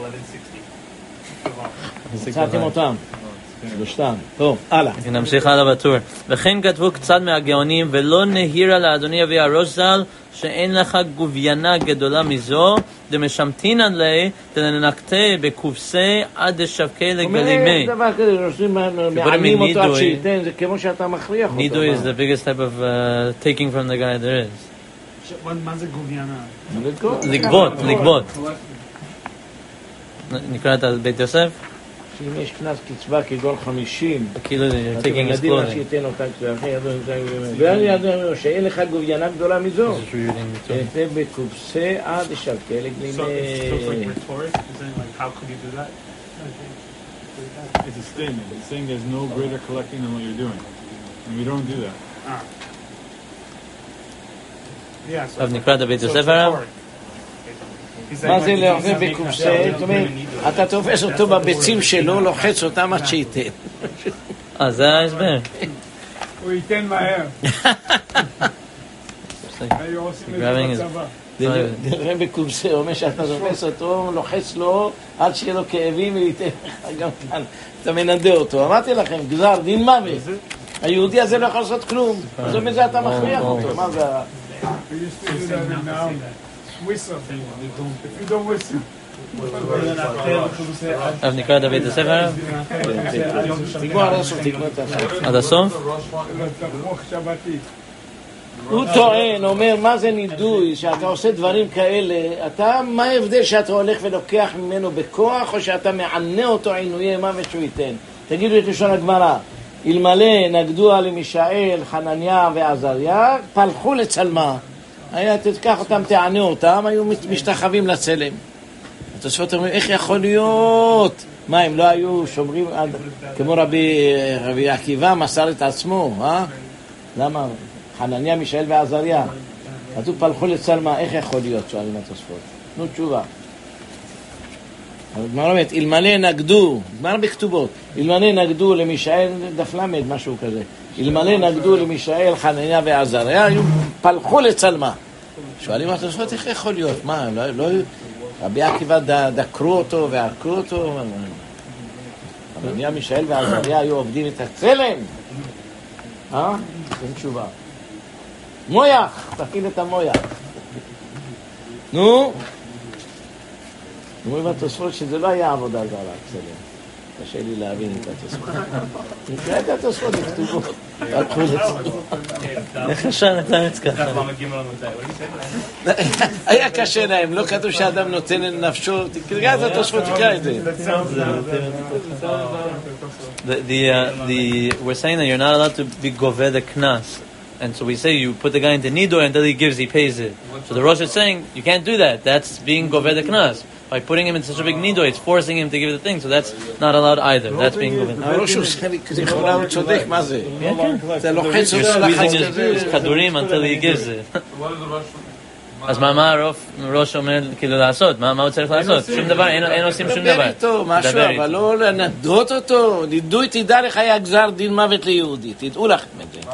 1160. מצאתם אותם? שלושתם. טוב, הלאה. נמשיך הלאה בטור. וכן כתבו קצת מהגאונים, ולא נהירה לאדוני אבי הראש ז"ל, שאין לך גוביינה גדולה מזו, דמשמתינן לי, דלנקתה בקופסי עד דשבקי לגלימי. אומר דבר כזה, מענים אותו עד שייתן, זה כמו שאתה מכריח אותו. Nidu is the biggest type of taking from the guy there is. מה זה גוביינה? לגבות. נקרא את בית יוסף? שאם יש קנס קצבה כגון 50, כאילו you're taking his ילדים עד clothing. שייתן אותה קצבה, ואני ידענו שאין לך גוביינה גדולה מזו. זה בקופסי עד שבקי לגלימי. So it's like rhetoric? Is it like how could you do that? It's a statement. It's saying there's no greater collecting than what you're doing. And we don't do that. Yeah, so טוב, נקרא את בית so it's יוסף הרב? rhetoric. He's מה like, זה like, להחזיר he's making בקופסי? himself זאת אומרת, אתה תופס אותו בביצים שלו, לוחץ אותם עד שייתן. זה ההסבר. הוא ייתן מהר. היו עושים את Grabbing זה his- בצבא. נראה בקופסי, הוא אומר שאתה תופס אותו, לוחץ לו עד שיהיה לו כאבים וייתן לך גם כאן. אתה מנדה אותו. אמרתי לכם, גזר דין מוות. היהודי הזה לא יכול לעשות כלום. אז מזה אתה מכריח אותו. מה זה? We used to do that in the army. Whistle. If you don't whistle. אז נקרא את בית יוסף הרב? תגמור עד הסוף, תגמור את הסוף. עד הסוף? תפוח שבתי. הוא טוען, אומר, מה זה נידוי, שאתה עושה דברים כאלה, מה ההבדל שאתה הולך ולוקח ממנו בכוח, או שאתה מענה אותו עינויי מוות שהוא ייתן? תגידו את לשון הגמרא, אלמלא נגדו על מישאל, חנניה ועזריה, פלחו לצלמה. תקח אותם, תענה אותם, היו משתחווים לצלם. התוספות אומרים, איך יכול להיות? מה, הם לא היו שומרים, כמו רבי עקיבא מסר את עצמו, למה? חנניה, מישאל ועזריה. כתוב פלחו לצלמה, איך יכול להיות? שואלים התוספות. תנו תשובה. הגמרא אומרת, אלמלא נגדו, גמרא בכתובות, אלמלא נגדו למישאל, דף למד, משהו כזה. אלמלא נגדו למישאל, חנניה ועזריה, היו פלחו לצלמה. שואלים התוספות, איך יכול להיות? מה, לא... רבי עקיבא דקרו אותו ועקרו אותו. חנניה, מישאל ועזריה היו עובדים את הצלם. אין תשובה. מויח, תפעיל את המויח. נו. אומרים התוספות שזה לא היה עבודה זרה, צלם. קשה לי להבין את התוספות. נקרא את התוספות לכתובות. פלחו לצלמה. איך אפשר לתארץ ככה? היה קשה להם, לא כתוב שאדם נותן לנפשו. תקרא את התוספות, תקרא את זה. We're saying that you're not allowed to be goved the knas. And so we say you put the guy into nidor until he gives, he pays it. So the Rosh is saying you can't do that. That's being goved the knas. By putting him in such a big nidor, it's forcing him to give the thing. So that's not allowed either. That's being goved. הראש הוא יכולה, הוא צודק, מה זה? זה לוחץ You're אותו squeezing לחץ his כזה. כדורים until he gives it. אז מה הראש אומר כאילו לעשות? מה הוא צריך לעשות? שום דבר, אין עושים שום דבר דבר. איתו, משהו, אבל לא לנדות אותו. נידוי, תדע לך, היה גזר דין מוות ליהודי. תדעו לכם את זה.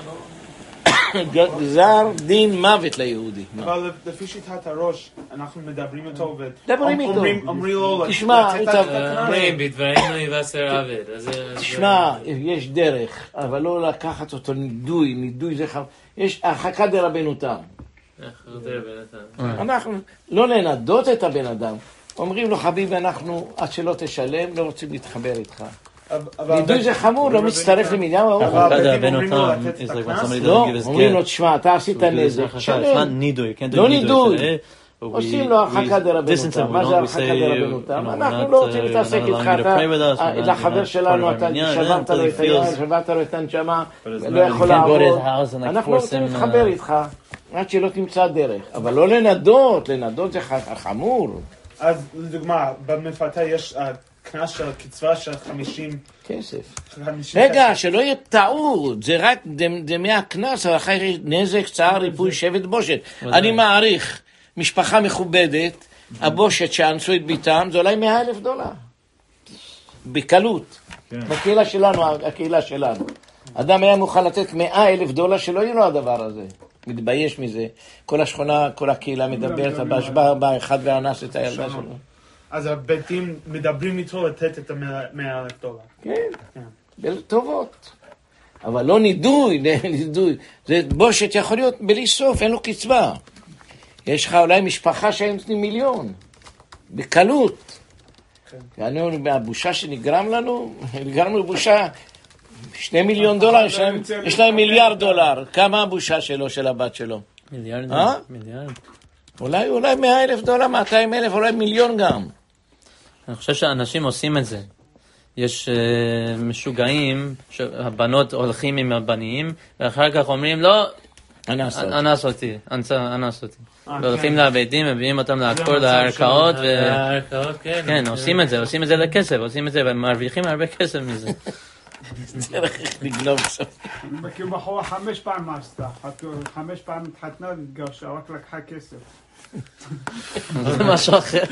גזר דין מוות ליהודי. אבל לפי שיטת הראש, אנחנו מדברים איתו מדברים איתו. אומרים לו תשמע, בדברים לא יבשר עבד. תשמע, יש דרך, אבל לא לקחת אותו נידוי. נידוי זה יש הרחקה דרבנו תם. אנחנו לא לנדות את הבן אדם. אומרים לו, חביבי, אנחנו עד שלא תשלם, לא רוצים להתחבר איתך. נידוי זה חמור, לא מצטרף למילה. לא, אומרים לו, תשמע, אתה עשית נזק, שלם. לא נידוי. עושים לו הרחקה דרבנו תם. מה זה הרחקה דרבנו תם? אנחנו לא רוצים להתעסק איתך, לחבר שלנו, אתה שברת לו את היד, שברת לו את הנשמה, לא יכול לעבוד. אנחנו רוצים להתחבר איתך. עד שלא תמצא דרך. אבל לא לנדות, לנדות זה חמור. אז לדוגמה, במפתה יש קנס של קצבה של 50 כסף. רגע, שלא יהיה טעות, זה רק דמי הקנס, אבל אחרי נזק, צער, ריפוי, שבט, בושת. אני מעריך, משפחה מכובדת, הבושת שאנסו את ביתם, זה אולי $100,000. בקלות. בקהילה שלנו, הקהילה שלנו. אדם היה מוכן לתת $100,000 שלא יהיה לו הדבר הזה. מתבייש מזה. כל השכונה, כל הקהילה מדברת, הבא בא אחד ואנס את הילדה שלו. אז הבתים מדברים איתו לתת את $100,000. כן, טובות. אבל לא נידוי. זה בושת יכול להיות בלי סוף, אין לו קצבה. יש לך אולי משפחה שהם נותנים מיליון. בקלות. הבושה שנגרם לנו, נגרמנו בושה, $2 מיליון, יש להם $1 מיליארד. כמה הבושה שלו, של הבת שלו? מיליארד. אולי $100,000, $200,000, אולי $1,000,000 גם. אני חושב שאנשים עושים את זה. יש משוגעים, שהבנות הולכים עם הבנים, ואחר כך אומרים, לא, אנס אותי. והולכים לבית-דין, מביאים אותם לעקור לערכאות, כן, עושים את זה לכסף, ומרוויחים הרבה כסף מזה. צריך לגנוב שם. אני מכיר בחורה 5 פעמים עשתה, 5 פעמים התחתנה והתגרשה, רק לקחה כסף. זה משהו אחר.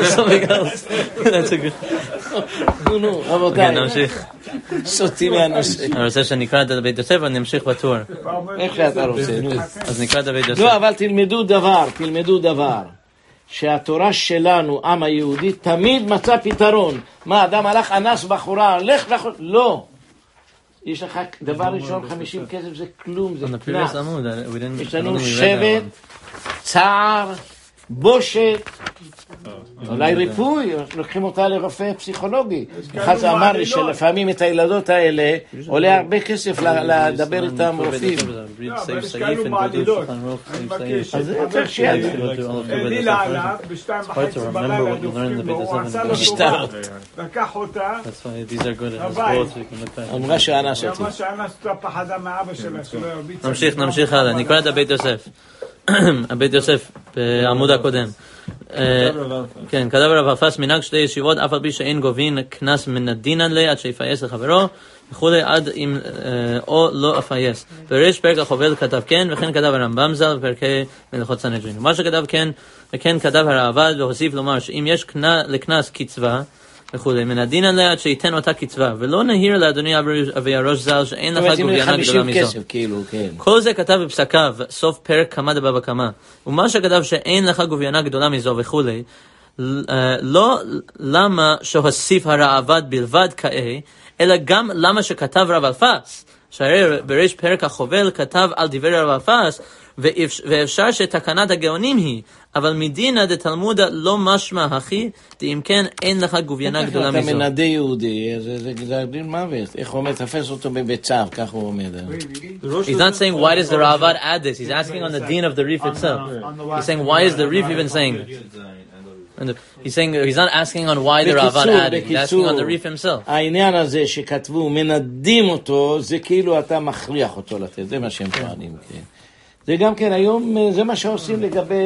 נו, רבותיי. נמשיך. סוטי מהנושא. אני רוצה שנקרא את בית יוסף ונמשיך בטור. איך שאתה רוצה, נו. אז נקרא את בית יוסף. לא, אבל תלמדו דבר. שהתורה שלנו, עם היהודי, תמיד מצא פתרון. מה, אדם הלך אנס בחורה, הולך לחור... לא. יש לך דבר ראשון, 50 כסף, זה כלום, זה קנס. יש לנו שבט, צער, בושת, אולי ריפוי, לוקחים אותה לרופא פסיכולוגי. אחד אמר לי שלפעמים את הילדות האלה עולה הרבה כסף לדבר איתם רופאים. יש כאלו מעלילות. אני מבקש, העלילה עליו ב2:30 בלילה דופקים בו, הוא עשה לו טובה, לקח אותה הבית. אמרה שאנס אותי. אמרה שאנס אותה פחדה מאבא שלה, שלא ירביץ. נמשיך הלאה, נקרא את הבית יוסף. הבית יוסף בעמוד הקודם. כן, כתב רב אלפס, מנהג שתי ישיבות, אף על פי שאין גובין קנס מן הדינן לי עד שיפייס לחברו וכולי, עד אם או לא אפייס. בריש פרק החובל כתב כן, וכן כתב הרמב"ם ז"ל בפרקי מלאכות סנהדרין. מה שכתב כן, וכן כתב הראב"ד, והוסיף לומר שאם יש לקנס קצבה וכולי, מן הדינן לי עד שייתן אותה קצבה, ולא נהיר לאדוני אבי הראש ז"ל שאין לך גוביינה גדולה מזו. כל זה כתב בפסקיו, סוף פרק כמה דבבא קמא. ומה שכתב שאין לך גוביינה גדולה מזו וכולי, לא למה שהוסיף הראב"ד בלבד כאה, אלא גם למה שכתב רב אלפס, שהרי בריש פרק החובל כתב על דברי רב אלפס, ואפשר שתקנת הגאונים היא, אבל מדינא דתלמודא לא משמע הכי, אם כן אין לך גוביינה גדולה מזו. אתה מנדה יהודי, זה גזר דין מוות. איך הוא אומר, תפס אותו בביצר, כך הוא אומר. He's not saying why does the Ravad add this, he's asking on the din of the reef itself. He's saying why is the reef even saying it? He's saying, he's not asking on why the Ravad added, he's asking on the reef himself. העניין הזה שכתבו, מנדים אותו, זה כאילו אתה מכריח אותו לתת, זה מה שהם טוענים, כן. זה גם כן היום, זה מה שעושים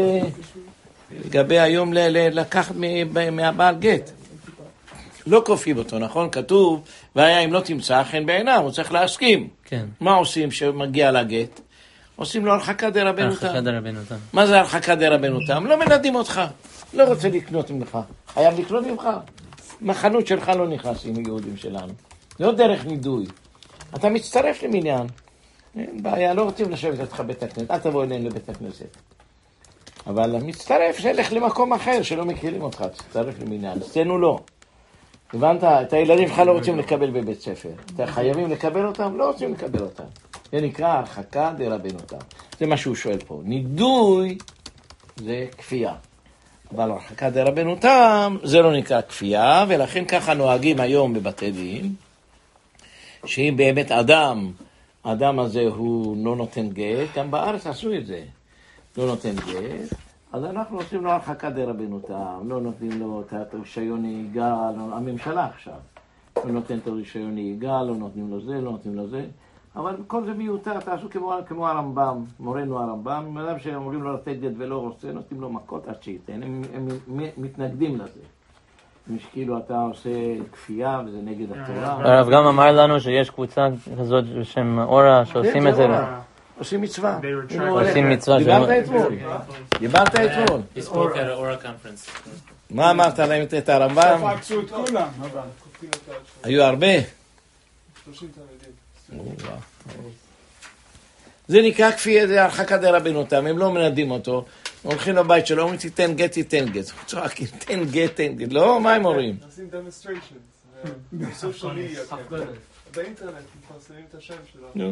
לגבי היום לקחת מהבעל גט. לא כופים אותו, נכון? כתוב, והיה אם לא תמצא חן בעיניו, הוא צריך להסכים. כן. מה עושים שמגיע לגט? עושים לו הרחקה דרבנותם. הרחקה דרבנותם. מה זה הרחקה דרבנותם? לא מנדים אותך. לא רוצה לקנות ממך. חייב לקנות ממך. מחנות שלך לא נכנסים יהודים שלנו. זה לא דרך נידוי. אתה מצטרף למניין. אין בעיה, לא רוצים לשבת איתך בית הכנסת, אל תבוא אליהם לבית הכנסת. אבל מצטרף, שילך למקום אחר שלא מכירים אותך, תצטרף למניין, אצלנו לא. הבנת? את הילדים שלך לא רוצים לקבל בבית ספר. אתה חייבים לקבל אותם? לא רוצים לקבל אותם. זה נקרא הרחקה דרבנותם. זה מה שהוא שואל פה. נידוי זה כפייה. אבל הרחקה דרבנותם זה לא נקרא כפייה, ולכן ככה נוהגים היום בבתי דין, שאם באמת האדם הזה הוא לא נותן גט, גם בארץ עשו את זה, לא נותן גט, אז אנחנו עושים לו הרחקה דרבנותם, לא נותנים לו את רישיון נהיגה, הממשלה עכשיו, לא נותן את הרישיון נהיגה, לא נותנים לו זה, לא נותנים לו זה, אבל כל זה מיותר, תעשו כמו הרמב"ם, מורנו הרמב"ם, אדם שאומרים לו לתת גט ולא רוצה, נותנים לו מכות עד שייתן, הם מתנגדים לזה. כאילו אתה עושה כפייה וזה נגד התורה. הרב גם אמר לנו שיש קבוצה כזאת בשם אורה שעושים את זה. עושים מצווה. עושים מצווה. דיברת אתמול. He spoke at an Aura conference. מה אמרת להם את הרמב"ם? פגשו את כולם. היו הרבה? 30 תלמידים. זה נקרא כפייה, זה הרחקה דרבנותם, הם לא מנדים אותו, הולכים לבית שלו, אומרים תיתן גט, תיתן גט. צועקים, תן גט, תן גט. לא, מה הם אומרים? עושים demonstrations. בסושיאל מדיה. באינטרנט מפרסמים את השם שלו.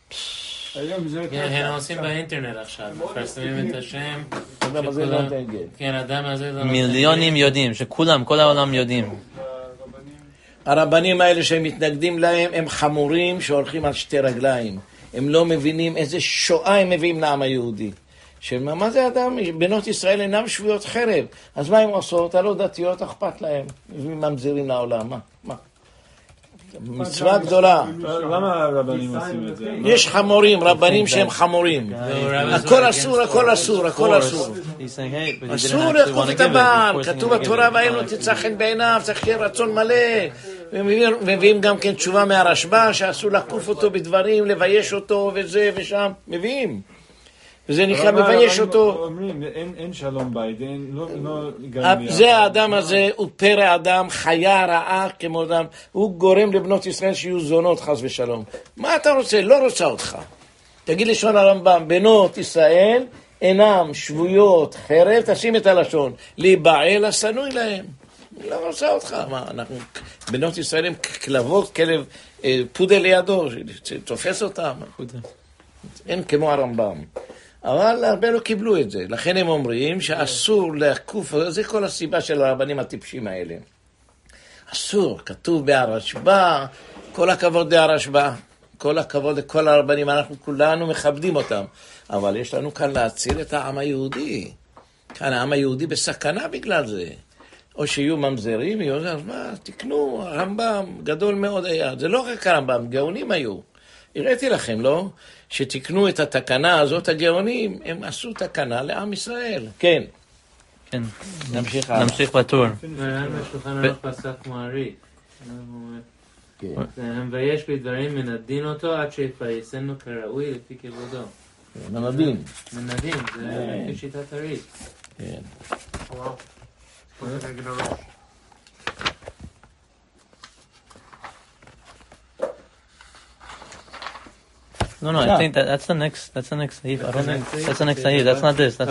הם עושים באינטרנט עכשיו, מפרסמים את השם. אדם הזה לא נותן גט. כן, אדם הזה לא... מיליונים יודעים, שכולם, כל העולם יודעים. הרבנים האלה שהם מתנגדים להם, הם חמורים שהולכים על שתי רגליים. הם לא מבינים איזה שואה הם מביאים לעם היהודי. מה זה אדם? בנות ישראל אינם שבויות חרב. אז מה הם עושות? הלא דתיות אכפת להם. ממזירים לעולם. מה? מצווה גדולה. למה הרבנים עושים את זה? יש חמורים, רבנים שהם חמורים. הכל אסור, הכל אסור, הכל אסור. אסור לאכוף את הבעל. כתוב בתורה ואין לו תצא חן בעיניו, צריך שיהיה רצון מלא. ומביאים גם כן תשובה מהרשב"א שאסור לקוף אותו בדברים, לבייש אותו וזה ושם. מביאים. וזה נקרא מבייש אותו. אומרים, אין שלום בית, זה האדם הזה, הוא פרא אדם, חיה רעה כמו אדם, הוא גורם לבנות ישראל שיהיו זונות חס ושלום. מה אתה רוצה? לא רוצה אותך. תגיד לשון הרמב"ם, בנות ישראל אינם שבויות חרב, תשים את הלשון, להיבעל השנוי להם. לא רוצה אותך. מה, אנחנו, בנות ישראל הם כלבות, כלב, פודל לידו, תופס אותם. אין כמו הרמב"ם. אבל הרבה לא קיבלו את זה. לכן הם אומרים שאסור להקוף, זה כל הסיבה של הרבנים הטיפשים האלה. אסור, כתוב בהרשב"א, כל הכבוד להרשב"א, כל הכבוד לכל הרבנים, אנחנו כולנו מכבדים אותם. אבל יש לנו כאן להציל את העם היהודי. כאן העם היהודי בסכנה בגלל זה. או שיהיו ממזרים, אז מה, תקנו, הרמב"ם גדול מאוד היה. זה לא רק הרמב"ם, גאונים היו. הראיתי לכם, לא? שתקנו את התקנה הזאת, הגאונים, הם עשו תקנה לעם ישראל. כן. כן. נמשיך בטור. בשולחן ערוך פסק מעריך. ויש בדברים מנדין אותו עד שיפייסנו כראוי לפי כבודו. מנדין. מנדין, זה לפי שיטת הרי"ש. כן. No, I think that's the next Saif. I don't think that's the next Saif. That's not this.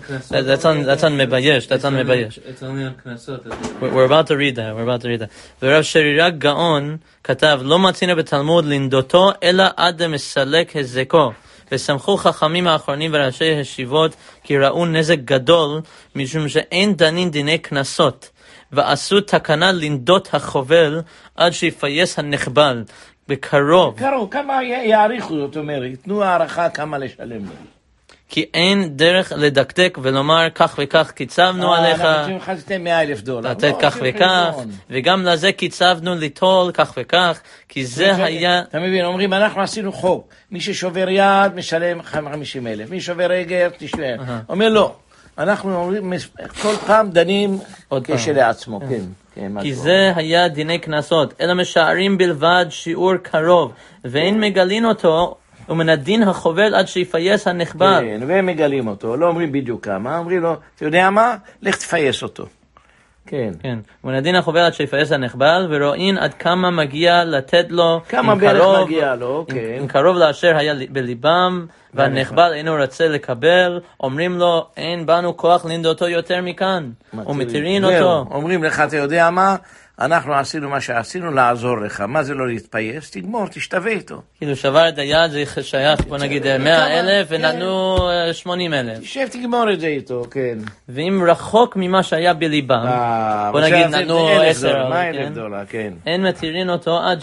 That's on Mebayesh. That's on Mebayesh. It's only on Knesot. We're about to read that. ורב שרירק גאון כתב, לא מצינו בתלמוד לנדותו, אלא עד מסלק הזקו. ושמחו חכמים האחרונים וראשי הישיבות, כי ראו נזק גדול, משום שאין דנין דיני כנסות. ועשו תקנה לנדות החובל, עד שיפייס הנחבל. בקרוב. כמה יעריכו, זאת אומרת, יתנו הערכה כמה לשלם לו. כי אין דרך לדקדק ולומר כך וכך קיצבנו עליך. אנחנו רוצים לך לתת $100,000. לתת כך וכך, וגם לזה קיצבנו ליטול כך וכך, כי זה היה... אתה מבין, אומרים, אנחנו עשינו חוק. מי ששובר יד משלם 50,000. מי שובר רגל, תשלם. אומר לא. אנחנו אומרים, כל פעם דנים כשלעצמו. כן. כי זה היה דיני כנסות, אלא משערים בלבד שיעור קרוב, ואין מגלין אותו, ומנדין החובל עד שיפייס הנחבל. כן, והם מגלים אותו, לא אומרים בדיוק כמה, אומרים לו, אתה יודע מה? לך תפייס אותו. כן. ומנדין החובל עד שיפייס הנחבל, ורואים עד כמה מגיע לתת לו, כמה בערך מגיע לו, כן. אם קרוב לאשר היה בליבם, והנחבל אינו רוצה לקבל, אומרים לו, אין בנו כוח לנדותו יותר מכאן, ומתירין אותו. אומרים לך, אתה יודע מה? אנחנו עשינו מה שעשינו, לעזור לך. מה זה לא להתפייס? תגמור, תשתווה איתו. כאילו שבר את היד, זה שייך, בוא נגיד, 100,000 ונתנו 80,000. תשב, תגמור את זה איתו, כן. ואם רחוק ממה שהיה בליבם, בוא נגיד, נתנו 10,000, מה $1,000, כן. אין מתירין אותו עד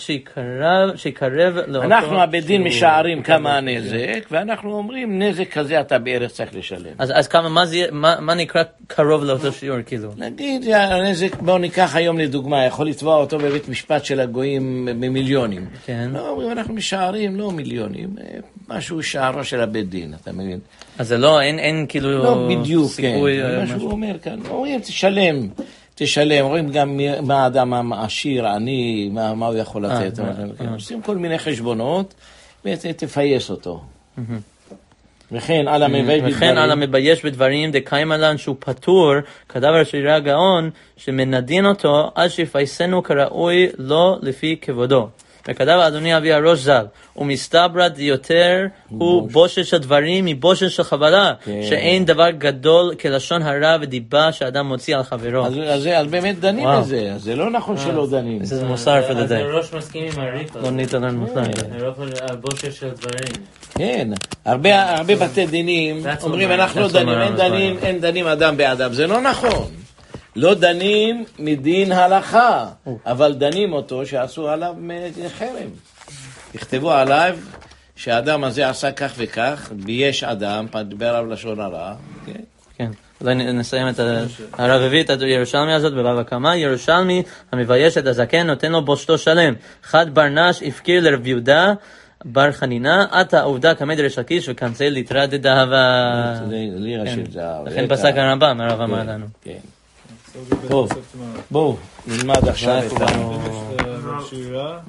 שיקרב לאותו. אנחנו הבדין משערים כמה הנזק, ואנחנו אומרים, נזק כזה אתה בערך צריך לשלם. אז כמה, מה נקרא קרוב לאותו שיעור, כאילו? נגיד, הנזק, בואו ניקח היום לדוגמה יכול לתבוע אותו בבית משפט של הגויים במיליונים. כן. לא, אומרים, אנחנו משערים, לא מיליונים, משהו שערו של הבית דין, אתה מבין? אז זה לא, אין כאילו לא בדיוק, סיכוי, כן, מה שהוא אומר כאן, אומרים, תשלם, רואים גם מה האדם העשיר, עני, מה הוא יכול לתת, עושים כל מיני חשבונות, ותפייס אותו. וכן על המבייש בדברים דקיימה לן שהוא פטור כדבר שיראה הגאון שמנדין אותו עד שיפייסנו כראוי לא לפי כבודו. וכדבר אדוני אבי הראש ז"ל ומסתברא דיותר הוא בושש הדברים מבושש של חבלה שאין דבר גדול כלשון הרע ודיבה שאדם מוציא על חברו. אז באמת דנים בזה, אז זה לא נכון שלא דנים. זה מוסר for the day. הראש מסכים עם הריפה. לא ניתן לנו מוסר. הבושש של דברים. כן, הרבה בתי דינים אומרים אנחנו לא דנים, אין דנים אדם באדם, זה לא נכון. לא דנים מדין הלכה, אבל דנים אותו שעשו עליו חרם. יכתבו עליו שהאדם הזה עשה כך וכך, בייש אדם, דיבר עליו לשון הרע. כן, אולי נסיים את הרב הביא את הירושלמי הזאת בבבא קמא. ירושלמי המבייש את הזקן נותן לו בושתו שלם. חד ברנש הפקיר לרב יהודה בר חנינה, עתה עובדה כמד ריש לקיש וכנסי ליטרא דדהבה. לכן פסק הרמב"ם, הרב אמר לנו. טוב, בואו נלמד עכשיו את השירה.